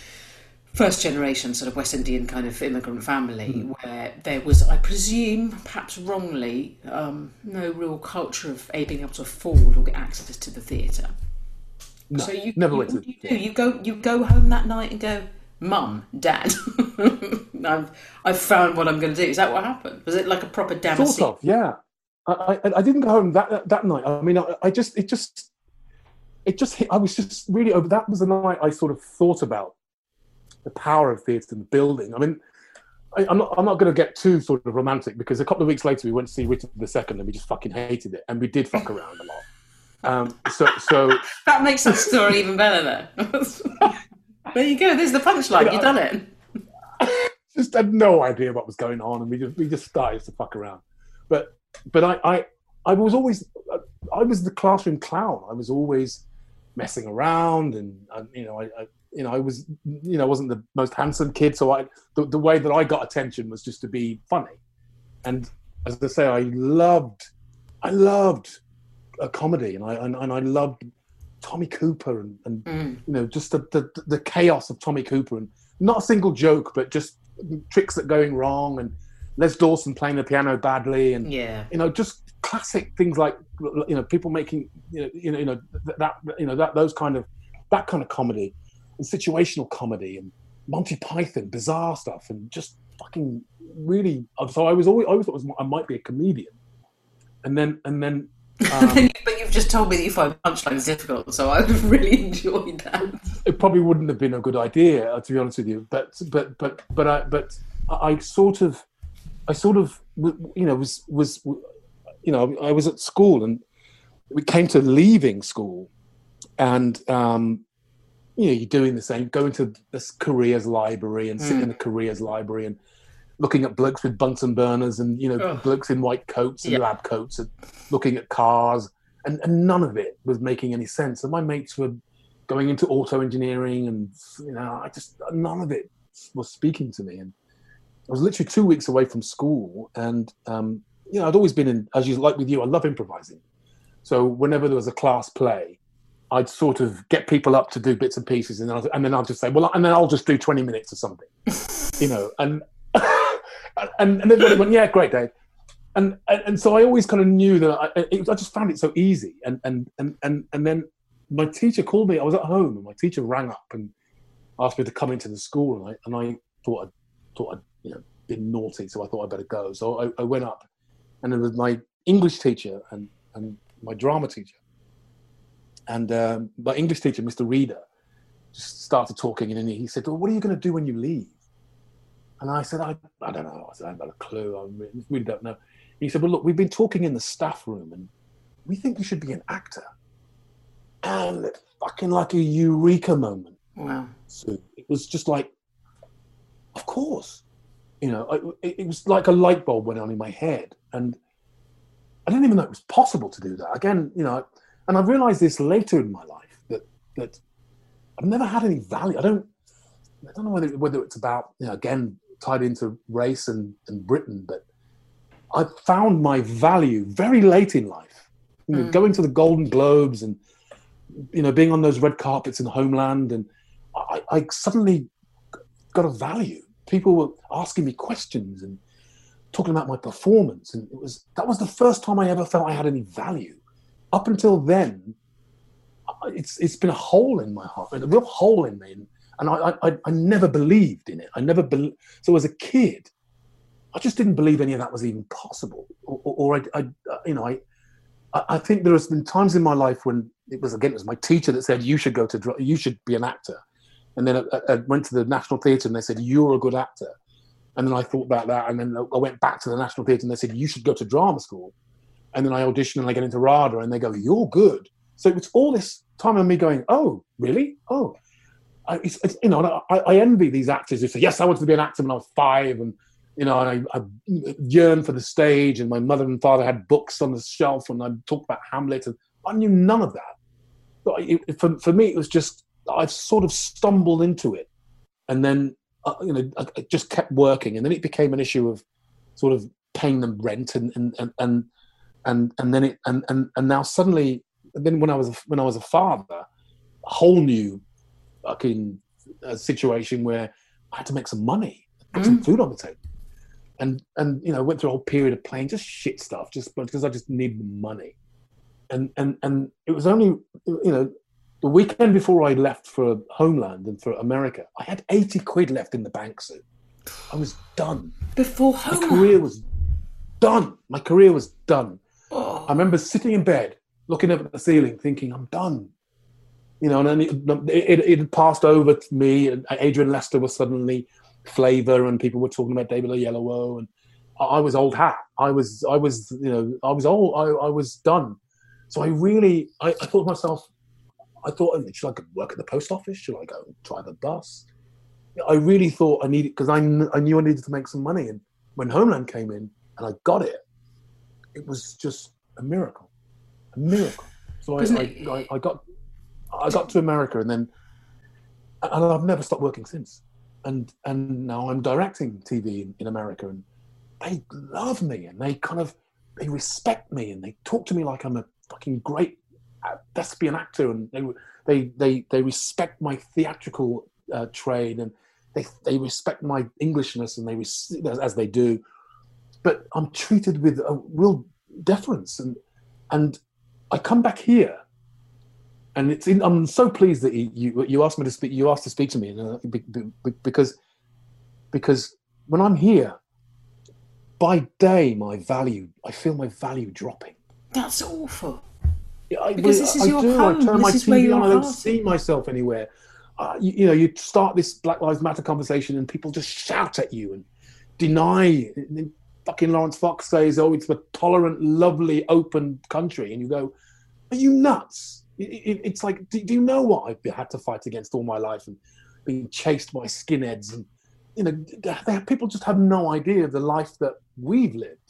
first generation sort of West Indian kind of immigrant family, mm. where there was, I presume, perhaps wrongly, um, no real culture of A, being able to afford or get access to the theatre. No, so you never you, went to. You do. You go. You go home that night and go, Mum, Dad, I've I've found what I'm going to do. Is that what happened? Was it like a proper Damascene? Sort of, yeah. I, I I didn't go home that that night. I mean, I, I just it just it just hit. I was just really over. That was the night I sort of thought about the power of theatre in the building. I mean, I, I'm not I'm not going to get too sort of romantic, because a couple of weeks later we went to see Richard the Second and we just fucking hated it, and we did fuck around a lot. Um, so so that makes the story even better there. There you go. There's the punchline. You know, You've done it. Just had no idea what was going on, and we just we just started to fuck around. But but I I, I was always I was the classroom clown. I was always messing around, and, and you know I, I you know I was you know I wasn't the most handsome kid, so I the, the way that I got attention was just to be funny. And as I say, I loved I loved a comedy, and I and, and I loved Tommy Cooper, and, and mm. you know, just the, the the chaos of Tommy Cooper, and not a single joke, but just tricks that going wrong, and Les Dawson playing the piano badly, and yeah, you know, just classic things like, you know, people making you know you know, you know that you know that those kind of that kind of comedy, and situational comedy, and Monty Python, bizarre stuff, and just fucking really. So I was always I always thought I might be a comedian, and then and then. Um, but you've just told me that you find punchlines difficult, so I would really enjoyed that. It probably wouldn't have been a good idea, to be honest with you. But but but but I but I sort of I sort of you know was was you know I was at school, and we came to leaving school, and um, you know you're doing the same, going to this careers library and sitting mm. in the careers library and looking at blokes with Bunsen burners, and you know Ugh. blokes in white coats and yeah. lab coats, and looking at cars, and, and none of it was making any sense. And my mates were going into auto engineering, and you know I just none of it was speaking to me. And I was literally two weeks away from school, and um, you know I'd always been in, as you like with you, I love improvising. So whenever there was a class play, I'd sort of get people up to do bits and pieces, and, I'll, and then I'll just say, well, and then I'll just do twenty minutes or something, you know, and. And, and everybody went, yeah, great, Dave. And, and and so I always kind of knew that I, it, I just found it so easy. And, and and and and then my teacher called me. I was at home, and my teacher rang up and asked me to come into the school. And I and I thought I thought I'd you know been naughty, so I thought I'd better go. So I, I went up, and it was my English teacher and and my drama teacher. And um, my English teacher, Mister Reader, just started talking, and he said, well, "What are you going to do when you leave?" And I said, I, I don't know. I said, I haven't got a clue. I really, really don't know. And he said, well, look, we've been talking in the staff room, and we think you should be an actor. And it's fucking like a eureka moment. Wow. So it was just like, of course. You know, I, it, it was like a light bulb went on in my head. And I didn't even know it was possible to do that. Again, you know, and I realized this later in my life, that that I've never had any value. I don't, I don't know whether, whether it's about, you know, again, tied into race and, and Britain, but I found my value very late in life. You know, mm. going to the Golden Globes and, you know, being on those red carpets in Homeland, and I, I suddenly got a value. People were asking me questions and talking about my performance, and it was that was the first time I ever felt I had any value. Up until then, it's it's been a hole in my heart, a real hole in me. And, And I, I, I never believed in it. I never be, so as a kid, I just didn't believe any of that was even possible. Or, or, or I, I, you know, I, I think there has been times in my life when it was again it was my teacher that said you should go to you should be an actor, and then I, I went to the National Theatre and they said you're a good actor, and then I thought about that, and then I went back to the National Theatre and they said you should go to drama school, and then I auditioned and I get into RADA and they go you're good. So it's all this time of me going, oh really, oh. I, it's, it's, you know, I, I envy these actors who say, yes, I wanted to be an actor when I was five, and you know, and I, I yearned for the stage, and my mother and father had books on the shelf, and I talked about Hamlet, and I knew none of that. But it, for for me, it was just I've sort of stumbled into it, and then uh, you know I, I just kept working, and then it became an issue of sort of paying them rent, and and and and and, and then it and, and and now suddenly, and then when I was a, when I was a father, a whole new fucking uh, situation where I had to make some money, put mm. some food on the table. And, and you know, went through a whole period of playing just shit stuff, just because I just needed money. And, and, and it was only, you know, the weekend before I left for Homeland and for America, I had eighty quid left in the bank, Sue. I was done. Before Homeland? My career was done. My career was done. Oh. I remember sitting in bed, looking up at the ceiling, thinking, I'm done. You know, and then it, it, it had passed over to me, and Adrian Lester was suddenly Flavor, and people were talking about David Oyelowo, and I, I was old hat. I was, I was, you know, I was old. I, I was done. So I really, I, I thought to myself, I thought, should I go work at the post office? Should I go drive a bus? I really thought I needed, because I, kn- I knew I needed to make some money. And when Homeland came in and I got it, it was just a miracle, a miracle. So I, I, I, I got, I got to America, and then, and I've never stopped working since. And and now I'm directing T V in, in America, and they love me, and they kind of, they respect me, and they talk to me like I'm a fucking great thespian actor, and they they they they respect my theatrical uh, trade, and they they respect my Englishness, and they res- as they do. But I'm treated with a real deference, and and I come back here. And it's in, I'm so pleased that you, you you asked me to speak. You asked to speak to me, uh, because because when I'm here, by day my value, I feel my value dropping. That's awful. Yeah, I, because this is I your do. home. I turn my this T V is on. I don't heart. see myself anywhere. Uh, you, you know, you start this Black Lives Matter conversation, and people just shout at you and deny. And fucking Lawrence Fox says, "Oh, it's a tolerant, lovely, open country," and you go, "Are you nuts?" It's like, do you know what I've had to fight against all my life, and being chased by skinheads, and you know, they, people just have no idea of the life that we've lived.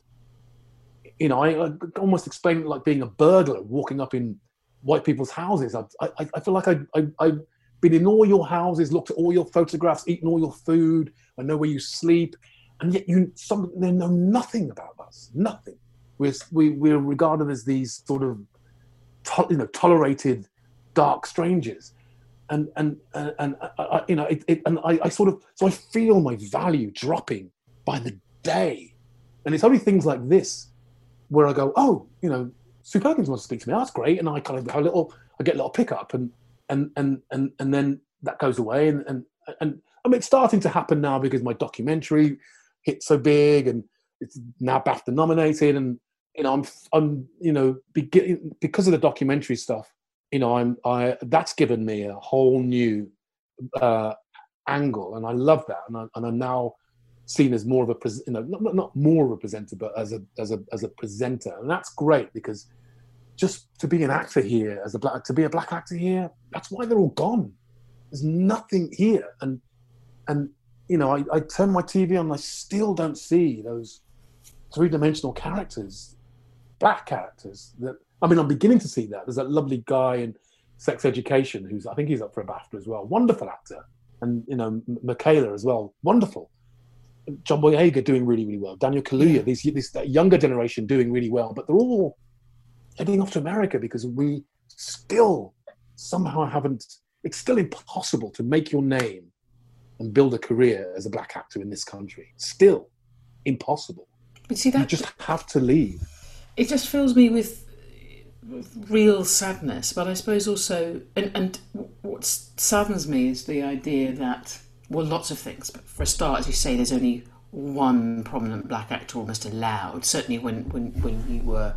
You know, I, I almost explain it like being a burglar walking up in white people's houses. I, I, I feel like I, I, I've been in all your houses, looked at all your photographs, eaten all your food. I know where you sleep, and yet you, some, they know nothing about us. Nothing. We're we, we're regarded as these sort of, To, you know, tolerated dark strangers, and and and, and I, you know, it, it, and I, I sort of, so I feel my value dropping by the day, and it's only things like this where I go, oh, you know, Sue Perkins wants to speak to me. Oh, that's great, and I kind of have a little, I get a little pickup, and and and and and then that goes away, and and and I mean, it's starting to happen now because my documentary hit so big, and it's now BAFTA nominated, and you know, I'm, I'm, you know, begin, because of the documentary stuff, you know, I'm, I, that's given me a whole new uh, angle, and I love that, and, I, and I'm now seen as more of a, you know, not, not more of a presenter, but as a, as a, as a presenter, and that's great, because just to be an actor here, as a black, to be a black actor here, that's why they're all gone. There's nothing here, and and you know, I, I turn my T V on, and I still don't see those three-dimensional characters. Black characters that, I mean, I'm beginning to see that. There's that lovely guy in Sex Education who's, I think he's up for a BAFTA as well. Wonderful actor. And, you know, M- Michaela as well. Wonderful. John Boyega doing really, really well. Daniel Kaluuya, yeah. these, this that younger generation doing really well. But they're all heading off to America because we still somehow haven't, it's still impossible to make your name and build a career as a black actor in this country. Still impossible. But see, that, you just have to leave. It just fills me with real sadness, but I suppose also, and, and what saddens me is the idea that, well, lots of things, but for a start, as you say, there's only one prominent black actor almost allowed, certainly when, when, when you were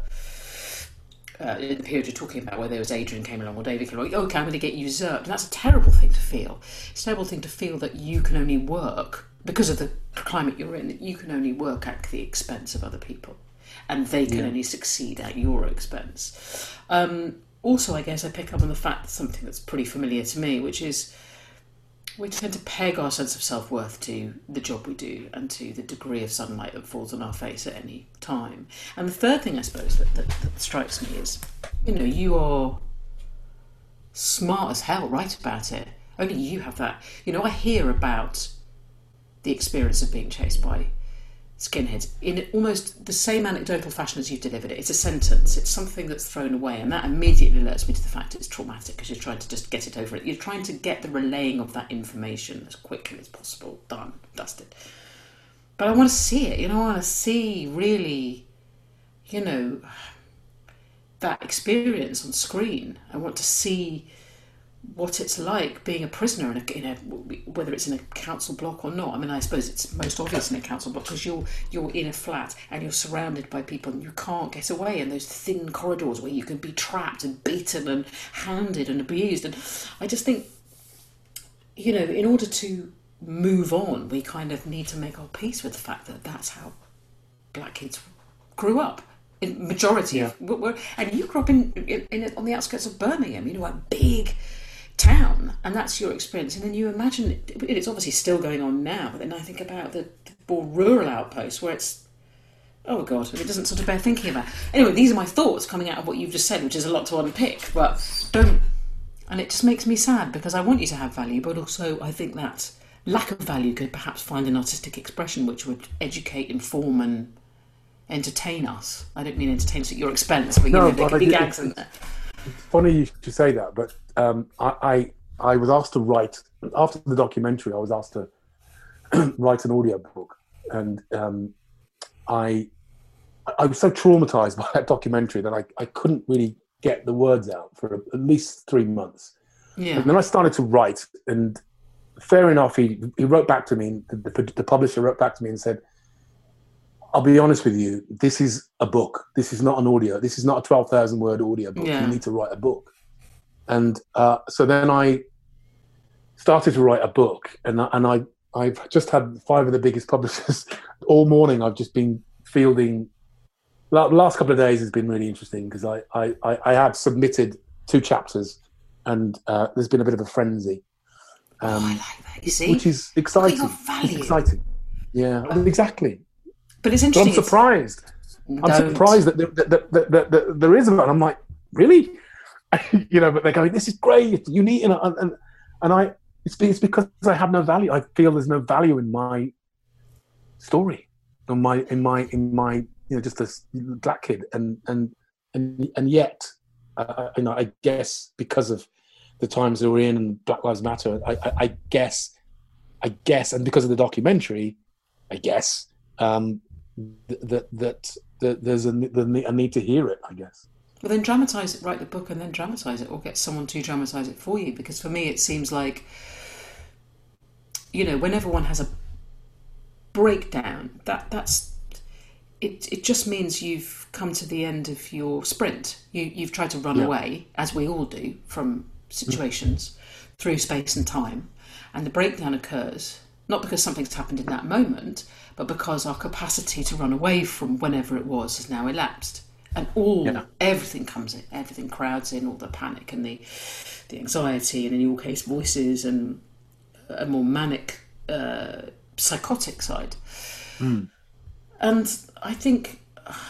uh, in the period you're talking about where there was Adrian came along or David came along, okay, I'm going to get usurped. And that's a terrible thing to feel. It's a terrible thing to feel that you can only work, because of the climate you're in, that you can only work at the expense of other people. And they can yeah. only succeed at your expense. Um, also, I guess I pick up on the fact that something that's pretty familiar to me, which is we tend to peg our sense of self-worth to the job we do and to the degree of sunlight that falls on our face at any time. And the third thing, I suppose, that, that, that strikes me is, you know, you are smart as hell, right about it. Only you have that. You know, I hear about the experience of being chased by skinheads in almost the same anecdotal fashion as you've delivered it. It's a sentence. It's something that's thrown away, and that immediately alerts me to the fact it's traumatic because you're trying to just get it over it. You're trying to get the relaying of that information as quickly as possible. Done. Dusted. But I want to see it. You know, I want to see really, you know, that experience on screen. I want to see what it's like being a prisoner in a, in a, whether it's in a council block or not. I mean, I suppose it's most obvious in a council block because you're you're in a flat and you're surrounded by people and you can't get away in those thin corridors where you can be trapped and beaten and hounded and abused. And I just think, you know, in order to move on, we kind of need to make our peace with the fact that that's how black kids grew up. In majority yeah. of, and you grew up in, in, in on the outskirts of Birmingham, you know, a big town, and that's your experience. And then you imagine it, it's obviously still going on now, but then I think about the, the more rural outposts where it's, oh god, it doesn't sort of bear thinking about. Anyway, these are my thoughts coming out of what you've just said, which is a lot to unpick, but don't, and it just makes me sad because I want you to have value, but also I think that lack of value could perhaps find an artistic expression which would educate, inform and entertain us. I don't mean entertain us at your expense, but you no, know, there could be gags in there. It's funny you should say that, but um, I, I I was asked to write, after the documentary, I was asked to write an audio book, and um, I I was so traumatized by that documentary that I, I couldn't really get the words out for at least three months. Yeah. And then I started to write, and fair enough, he, he wrote back to me, the, the, the publisher wrote back to me and said, I'll be honest with you, this is a book. This is not an audio. This is not a twelve thousand word audio book. Yeah. You need to write a book. And uh, so then I started to write a book, and, and I, I've just had five of the biggest publishers all morning. I've just been fielding. The last couple of days has been really interesting because I, I, I have submitted two chapters, and uh, there's been a bit of a frenzy. Um, oh, I like that. You see? Which is exciting. Value. It's exciting. Yeah, Oh. exactly. But it's But interesting. I'm surprised. It's, I'm don't. surprised that, that, that, that, that, that there is a man. I'm like, really? You know, but they're going, this is great, it's unique. And, and, and I, it's, it's because I have no value. I feel there's no value in my story, in my, in my, in my, you know, just a black kid. And, and, and, and yet, uh, you know, I guess because of the times that we're in and Black Lives Matter, I, I, I guess, I guess, and because of the documentary, I guess, um, that that that there's a, a need to hear it, I guess. Well, then dramatise it, write the book and then dramatise it, or get someone to dramatise it for you. Because for me, it seems like, you know, whenever one has a breakdown, that that's it. It just means you've come to the end of your sprint. You you've tried to run Yeah. away, as we all do, from situations mm. through space and time, and the breakdown occurs not because something's happened in that moment, but because our capacity to run away from whenever it was has now elapsed. And all, yeah. everything comes in, everything crowds in, all the panic and the the anxiety, and in your case, voices, and a more manic, uh, psychotic side. Mm. And I think,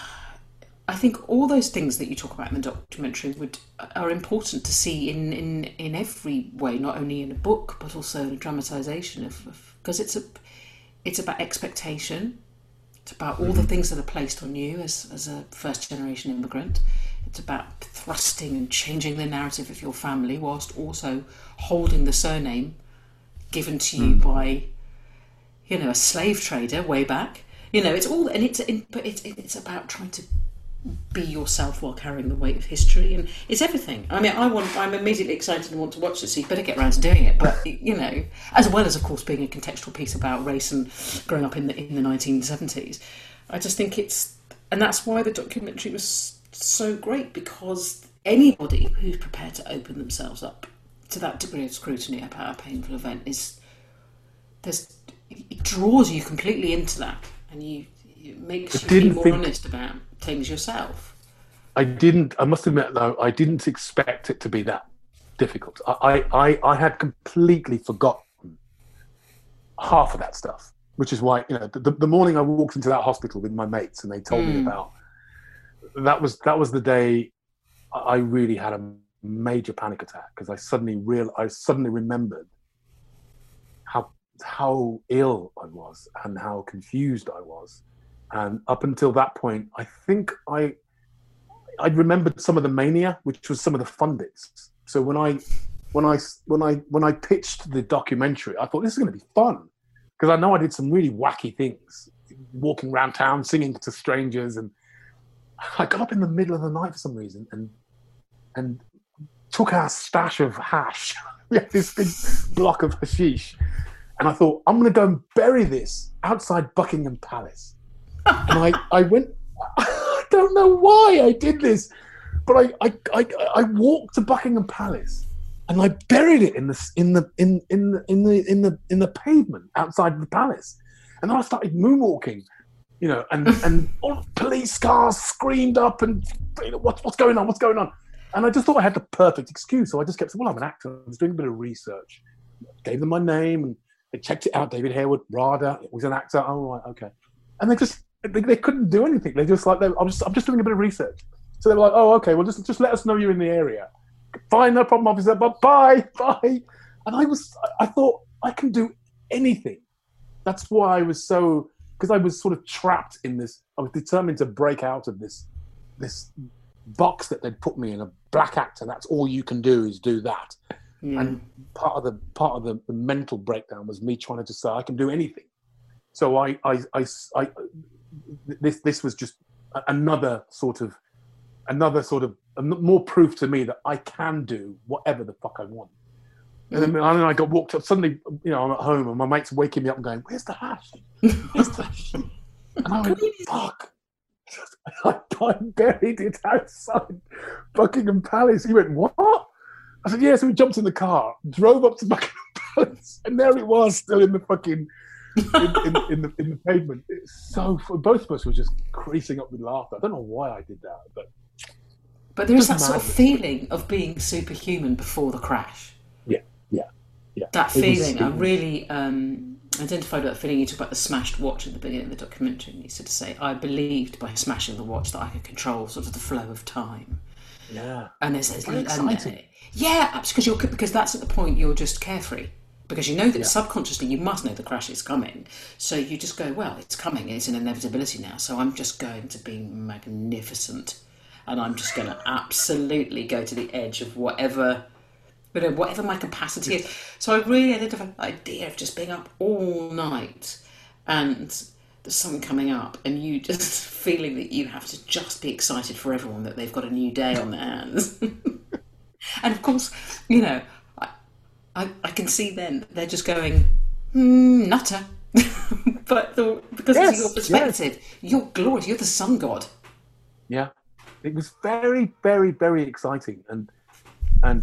I think all those things that you talk about in the documentary would are important to see in, in, in every way, not only in a book, but also in a dramatisation of, because it's a, it's about expectation. It's about all mm-hmm. the things that are placed on you as, as a first generation immigrant. It's about thrusting and changing the narrative of your family whilst also holding the surname given to you mm. by, you know, a slave trader way back. You know, it's all, and it's, in, but it's, it's about trying to be yourself while carrying the weight of history, and it's everything. I mean, I want, I'm immediately excited and want to watch this, so you better get around to doing it. But you know, as well as of course being a contextual piece about race and growing up in the in the nineteen seventies, I just think it's, and that's why the documentary was so great, because anybody who's prepared to open themselves up to that degree of scrutiny about a painful event is, there's, it draws you completely into that, and you it makes you be more think... honest about things yourself. I didn't, I must admit though, I didn't expect it to be that difficult. I, I, I had completely forgotten half of that stuff, which is why, you know, the, the morning I walked into that hospital with my mates and they told mm. me about, that was, that was the day I really had a major panic attack, because I suddenly real, I suddenly remembered how ill I was and how confused I was. And up until that point, I think I I remembered some of the mania, which was some of the fun bits. So when I when I when I when I pitched the documentary, I thought this is going to be fun because I know I did some really wacky things, walking around town singing to strangers, and I got up in the middle of the night for some reason and and took our stash of hash. We had this big block of hashish, and I thought I'm going to go and bury this outside Buckingham Palace. And I I went. I don't know why I did this, but I, I, I, I walked to Buckingham Palace and I buried it in the in the in in the in the in the in the pavement outside the palace, and then I started moonwalking, you know, and and all the police cars screamed up and you know, what's what's going on, what's going on, and I just thought I had the perfect excuse, so I just kept saying, well, I'm an actor, I was doing a bit of research, gave them my name and they checked it out, David Harewood, RADA, it was an actor, oh right, okay, and they just. They, they couldn't do anything. They just like, they, I'm just, I'm just doing a bit of research. So they were like, oh, okay, well, just, just let us know you're in the area. Fine, no problem, officer. But bye, bye. And I was, I thought I can do anything. That's why I was so, because I was sort of trapped in this. I was determined to break out of this, this box that they'd put me in, a black actor. That's all you can do is do that. Yeah. And part of the part of the, the mental breakdown was me trying to just say I can do anything. So I, I, I, I this this was just another sort of another sort of more proof to me that I can do whatever the fuck I want. And then, and then I got walked up suddenly, you know, I'm at home and my mate's waking me up and going, "Where's the hash? Where's the hash?" And I went, "Fuck!" I, I buried it outside Buckingham Palace. He went, "What?" I said, "Yeah." So we jumped in the car, drove up to Buckingham Palace, and there it was, still in the fucking. in, in, in the in the pavement. It's so fun. Both of us were just creasing up with laughter. I don't know why I did that, but but there is that sort of feeling of being superhuman before the crash. Yeah, yeah, yeah. That it feeling, was, I really um, identified with that feeling. You talk about the smashed watch at the beginning of the documentary, and you sort of say, "I believed by smashing the watch that I could control sort of the flow of time." Yeah, and there's, there's and, exciting. Yeah, because you're because that's at the point you're just carefree. Because you know that yeah. subconsciously you must know the crash is coming. So you just go, well, it's coming, it's an inevitability now. So I'm just going to be magnificent. And I'm just going to absolutely go to the edge of whatever, you know, whatever my capacity is. So I really identified the idea of just being up all night and there's something coming up and you just feeling that you have to just be excited for everyone that they've got a new day on their hands. And of course, you know, I, I can see then they're just going, hmm, nutter. But the, because yes, it's your perspective, yes. You're glorious, you're the sun god. Yeah. It was very, very, very exciting. And, and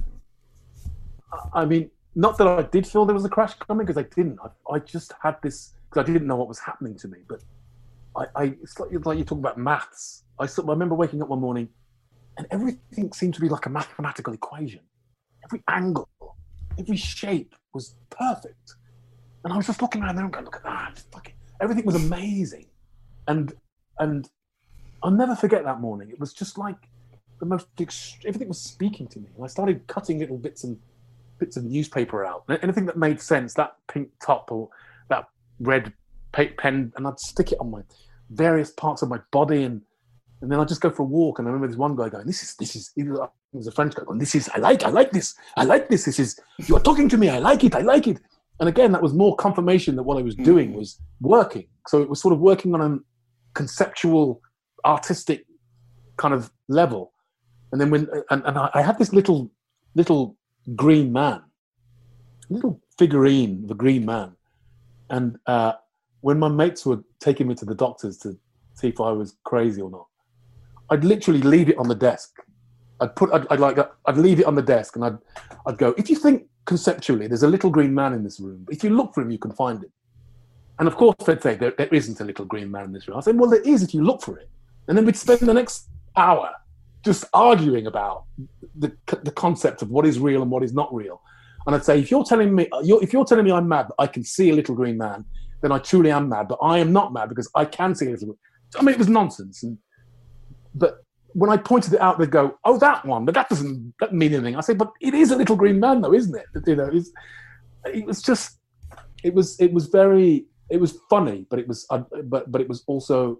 I mean, not that I did feel there was a crash coming, because I didn't. I, I just had this, because I didn't know what was happening to me. But I, I it's, like, it's like you talk about maths. I, I remember waking up one morning and everything seemed to be like a mathematical equation. Every angle. Every shape was perfect. And I was just looking around there and going, look at that. Fucking, everything was amazing. And and I'll never forget that morning. It was just like the most, everything was speaking to me. And I started cutting little bits and bits of newspaper out. Anything that made sense, that pink top or that red pen, and I'd stick it on my various parts of my body. And And then I just go for a walk, and I remember this one guy going, "This is, this is." He was a French guy going, "This is, I like, I like this, I like this. This is, you are talking to me. I like it, I like it." And again, that was more confirmation that what I was doing was working. So it was sort of working on a conceptual, artistic kind of level. And then when, and, and I had this little, little green man, little figurine of a green man, and uh, when my mates were taking me to the doctors to see if I was crazy or not, I'd literally leave it on the desk. I'd put, I'd, I'd like, I'd leave it on the desk, and I'd, I'd go, if you think conceptually, there's a little green man in this room. If you look for him, you can find him. And of course, they'd say there, there isn't a little green man in this room. I said, well, there is if you look for it. And then we'd spend the next hour just arguing about the the concept of what is real and what is not real. And I'd say, if you're telling me, you're, if you're telling me I'm mad, that I can see a little green man, then I truly am mad. But I am not mad because I can see a little. I mean, it was nonsense. And, but when I pointed it out, they'd go, "Oh, that one, but that doesn't, that doesn't mean anything." I said, "But it is a little green man, though, isn't it?" You know, it's, it was just, it was it was very it was funny, but it was uh, but but it was also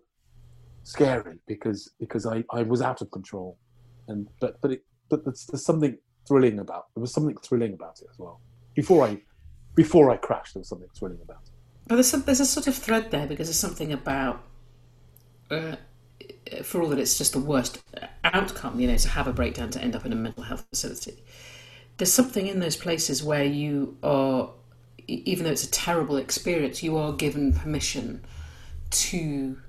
scary because because I, I was out of control, and but but it but there's, there's something thrilling about there was something thrilling about it as well. Before I before I crashed, there was something thrilling about it. But there's some, there's a sort of thread there because there's something about. Uh, for all that it's just the worst outcome, you know, to have a breakdown, to end up in a mental health facility. There's something in those places where you are, even though it's a terrible experience, you are given permission to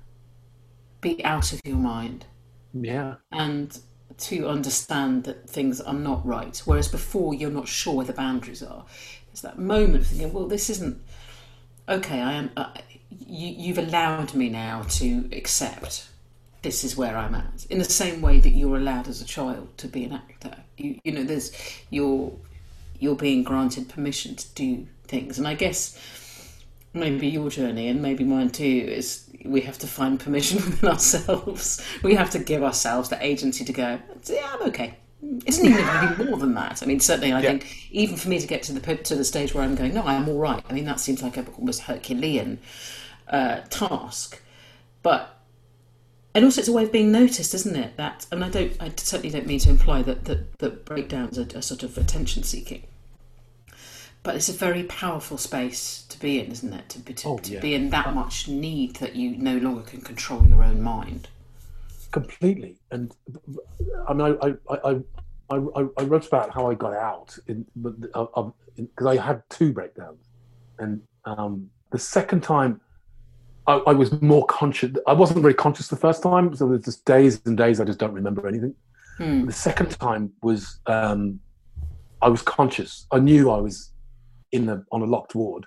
be out of your mind. Yeah. And to understand that things are not right. Whereas before, you're not sure where the boundaries are. It's that moment of thinking, well, this isn't... Okay, I am... Uh, you, you've allowed me now to accept this is where I'm at. In the same way that you're allowed as a child to be an actor. You, you know, there's... You're, you're being granted permission to do things. And I guess maybe your journey, and maybe mine too, is we have to find permission within ourselves. We have to give ourselves the agency to go, yeah, I'm okay. It doesn't even need to be more than that. I mean, certainly I yeah. think even for me to get to the to the stage where I'm going, no, I'm all right. I mean, that seems like a almost Herculean uh, task. But, and also it's a way of being noticed, isn't it? That, and I don't, I certainly don't mean to imply that, that, that breakdowns are, are sort of attention seeking. But it's a very powerful space to be in, isn't it? To be to, oh, to yeah. be in that much need that you no longer can control your own mind. Completely. And I mean, I I I, I, I wrote about how I got out, in, because I had two breakdowns, and um, the second time I, I was more conscious. I wasn't very conscious the first time, so there's just days and days I just don't remember anything. Hmm. The second time was um, I was conscious. I knew I was in the on a locked ward,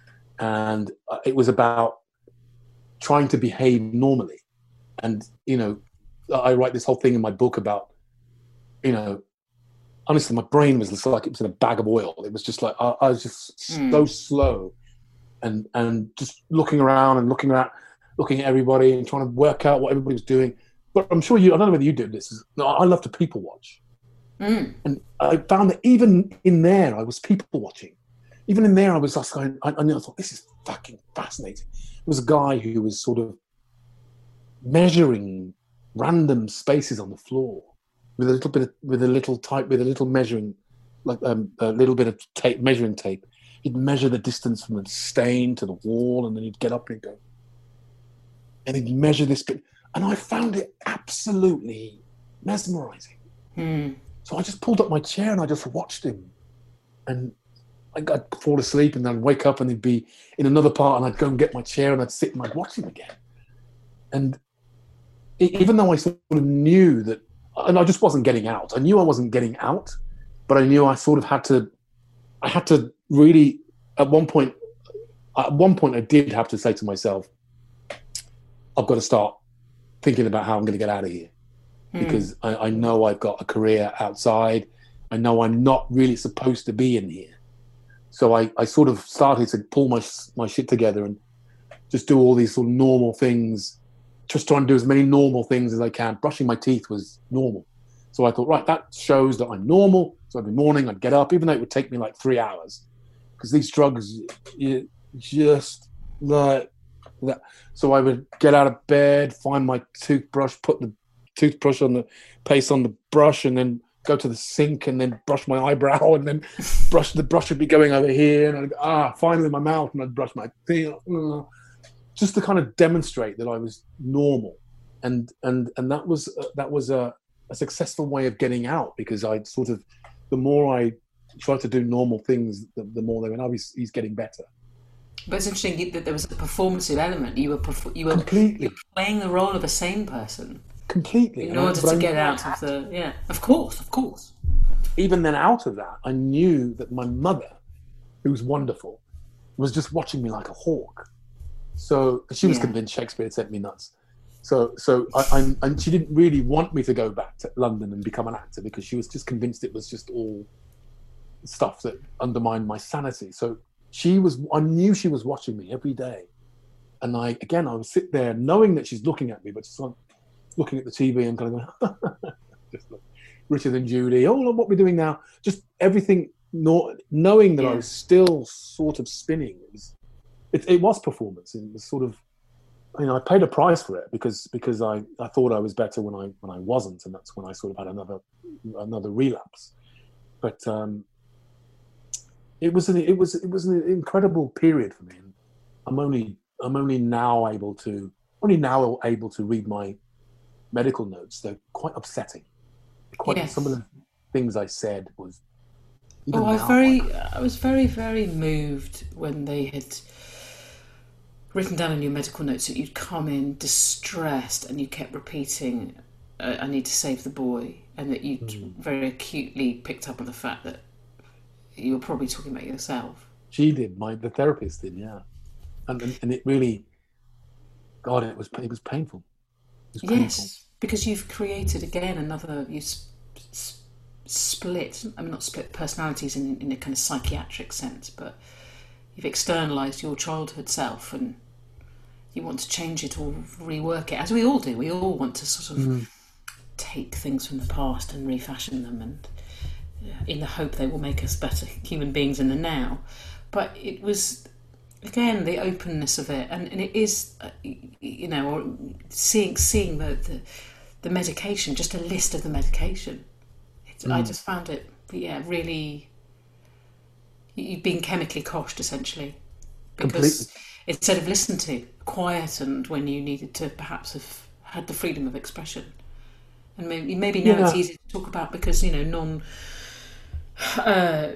and it was about trying to behave normally. And you know, I write this whole thing in my book about, you know, honestly, my brain was just like it was in a bag of oil. It was just like I, I was just mm. so slow, and and just looking around and looking at looking at everybody and trying to work out what everybody was doing. But I'm sure you. I don't know whether you did this. No, I love to people watch, mm. and I found that even in there, I was people watching. Even in there, I was just going. I, I thought this is fucking fascinating. There was a guy who was sort of measuring random spaces on the floor with a little bit of, with a little type with a little measuring like um, a little bit of tape measuring tape. He'd measure the distance from the stain to the wall, and then he'd get up and he'd go and he'd measure this bit, and I found it absolutely mesmerizing. Hmm. So I just pulled up my chair and I just watched him, and I'd fall asleep and then I'd wake up and he'd be in another part, and I'd go and get my chair and I'd sit and I'd watch him again. And even though I sort of knew that, and I just wasn't getting out. I knew I wasn't getting out, but I knew I sort of had to, I had to really, at one point, at one point I did have to say to myself, I've got to start thinking about how I'm going to get out of here. Mm. Because I, I know I've got a career outside. I know I'm not really supposed to be in here. So I, I sort of started to pull my my shit together and just do all these sort of normal things. Just trying to do as many normal things as I can. Brushing my teeth was normal. So I thought, right, that shows that I'm normal. So every morning I'd get up, even though it would take me like three hours. Because these drugs, you just like that. So I would get out of bed, find my toothbrush, put the toothbrush on the paste on the brush, and then go to the sink and then brush my eyebrow, and then brush the brush would be going over here. And I'd go, ah, finally my mouth, and I'd brush my teeth. Just to kind of demonstrate that I was normal, and and and that was uh, that was a, a successful way of getting out, because I sort of, the more I tried to do normal things, the, the more they went, oh, he's, he's getting better. But it's interesting that there was a performative element. You were perf- you were completely you were playing the role of a sane person, completely, in order to get out of the yeah. Of course, of course. Even then, out of that, I knew that my mother, who was wonderful, was just watching me like a hawk. So she was yeah. convinced Shakespeare had sent me nuts. So, so I, I, and she didn't really want me to go back to London and become an actor, because she was just convinced it was just all stuff that undermined my sanity. So she was, I knew she was watching me every day. And I, again, I would sit there knowing that she's looking at me, but just like looking at the T V and kind of going, just like Richard and Judy, oh, look what we're doing now. Just everything nor, knowing that Yeah. I was still sort of spinning, it was, it, it was performance. It was sort of, you know, I paid a price for it because because I, I thought I was better when I when I wasn't, and that's when I sort of had another another relapse. But um, it was an it was it was an incredible period for me. And I'm only I'm only now able to only now able to read my medical notes. They're quite upsetting. Quite Yes. some of the things I said was. Even Oh, I was now, very, I- I was very, very moved when they had written down in your medical notes that you'd come in distressed and you kept repeating, uh, I need to save the boy, and that you'd Mm. very acutely picked up on the fact that you were probably talking about yourself. She did. My the therapist did. Yeah, and and, and it really, God, it was it was painful. It was painful. Yes, because you've created again another, you s- s- split, I mean not split personalities in, in a kind of psychiatric sense, but you've externalised your childhood self and you want to change it or rework it, as we all do. We all want to sort of Mm. take things from the past and refashion them, and uh, in the hope they will make us better human beings in the now. But it was, again, the openness of it, and, and it is, uh, you know, or seeing seeing the, the the medication, just a list of the medication. It, I Mm. just found it, yeah, really. You've been chemically coshed essentially, because Completely. instead of listened to, quietened when you needed to perhaps have had the freedom of expression. And maybe, maybe now it's Yeah. easy to talk about because, you know, non uh,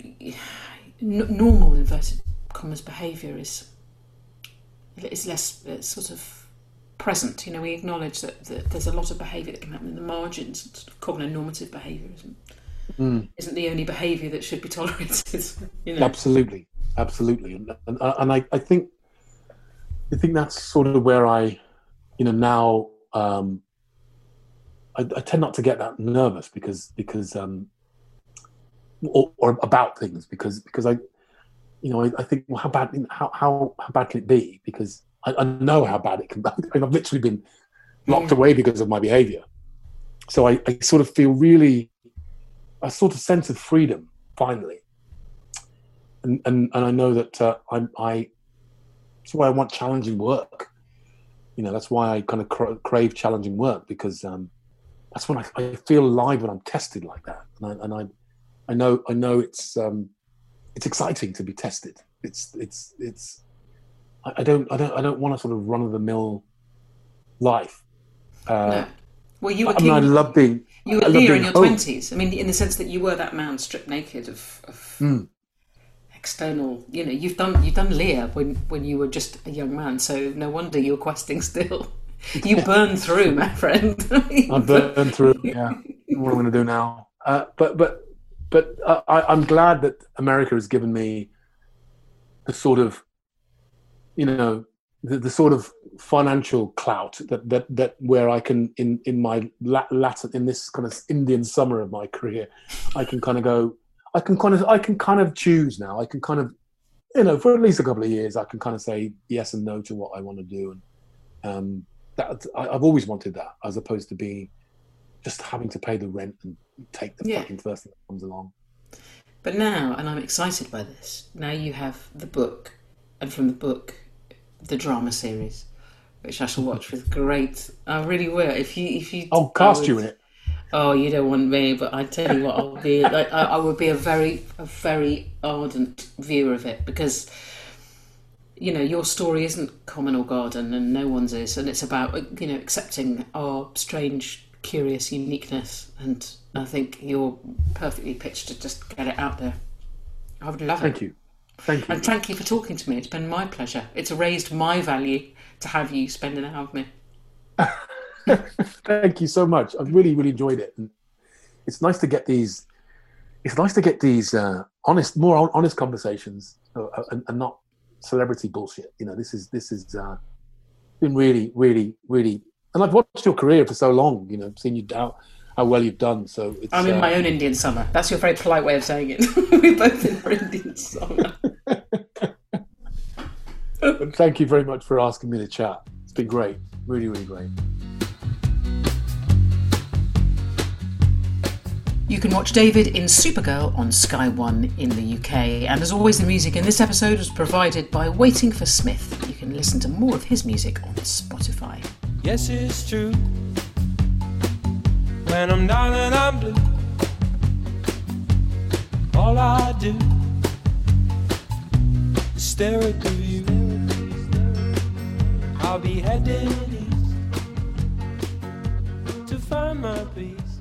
n- normal inverted commas behaviour is is less uh, sort of present. You know, we acknowledge that, that there's a lot of behaviour that can happen in the margins. Sort of cognitive-normative behaviour isn't Mm. isn't the only behaviour that should be tolerated. You know, Absolutely, absolutely, and and, and I, I think I think that's sort of where I, you know, now um, I, I tend not to get that nervous because because um, or, or about things because because I, you know, I, I think well, how bad how how how bad can it be? Because I, I know how bad it can be. I've literally been locked Yeah. away because of my behaviour. So I, I sort of feel really a sort of sense of freedom finally. And, and and I know that uh, I I that's why I want challenging work. You know, that's why I kind of cra- crave challenging work because um, that's when I, I feel alive when I'm tested like that. And I and I, I know I know it's um, it's exciting to be tested. It's it's it's I, I don't I don't I don't want a sort of run of the mill life. Uh, no. Well, you were I mean, I king. love being You were I love Lear being in your home. twenties. I mean, in the sense that you were that man stripped naked of, of Mm. external. You know, you've done you've done Lear when when you were just a young man. So no wonder you're questing still. You burned through, my friend. I burned through. Yeah, what am I going to do now? Uh, but but but uh, I, I'm glad that America has given me the sort of, you know, the, the sort of financial clout that that that where I can in in my la- Latin in this kind of Indian summer of my career, I can kind of go. I can kind of I can kind of choose now. I can kind of, you know, for at least a couple of years, I can kind of say yes and no to what I want to do, and um, that I, I've always wanted that, as opposed to being just having to pay the rent and take the Yeah. fucking first thing that comes along. But now, and I'm excited by this. Now you have the book, and from the book, the drama series, which I shall watch with great. I really will. If you, if you, I'll I cast would- you in it. Oh, you don't want me, but I tell you what, I'll be. Like, I, I would be a very, a very ardent viewer of it because, you know, your story isn't common or garden, and no one's is, and it's about, you know, accepting our strange, curious uniqueness. And I think you're perfectly pitched to just get it out there. I would love it. Thank you, thank you. And thank you for talking to me. It's been my pleasure. It's raised my value to have you spend an hour with me. Thank you so much. I've really, really enjoyed it. And it's nice to get these. It's nice to get these uh, honest, more honest conversations, uh, and, and not celebrity bullshit. You know, this is this is uh, been really, really, really. And I've watched your career for so long. You know, seen you how how well you've done. So it's. I'm in uh, my own Indian summer. That's your very polite way of saying it. We're both in our Indian summer. But thank you very much for asking me to chat. It's been great. Really, really great. You can watch David in Supergirl on Sky One in the U K. And as always, the music in this episode was provided by Waiting for Smith. You can listen to more of his music on Spotify. Yes, it's true. When I'm down and I'm blue, all I do is stare at the view. I'll be heading east to find my peace.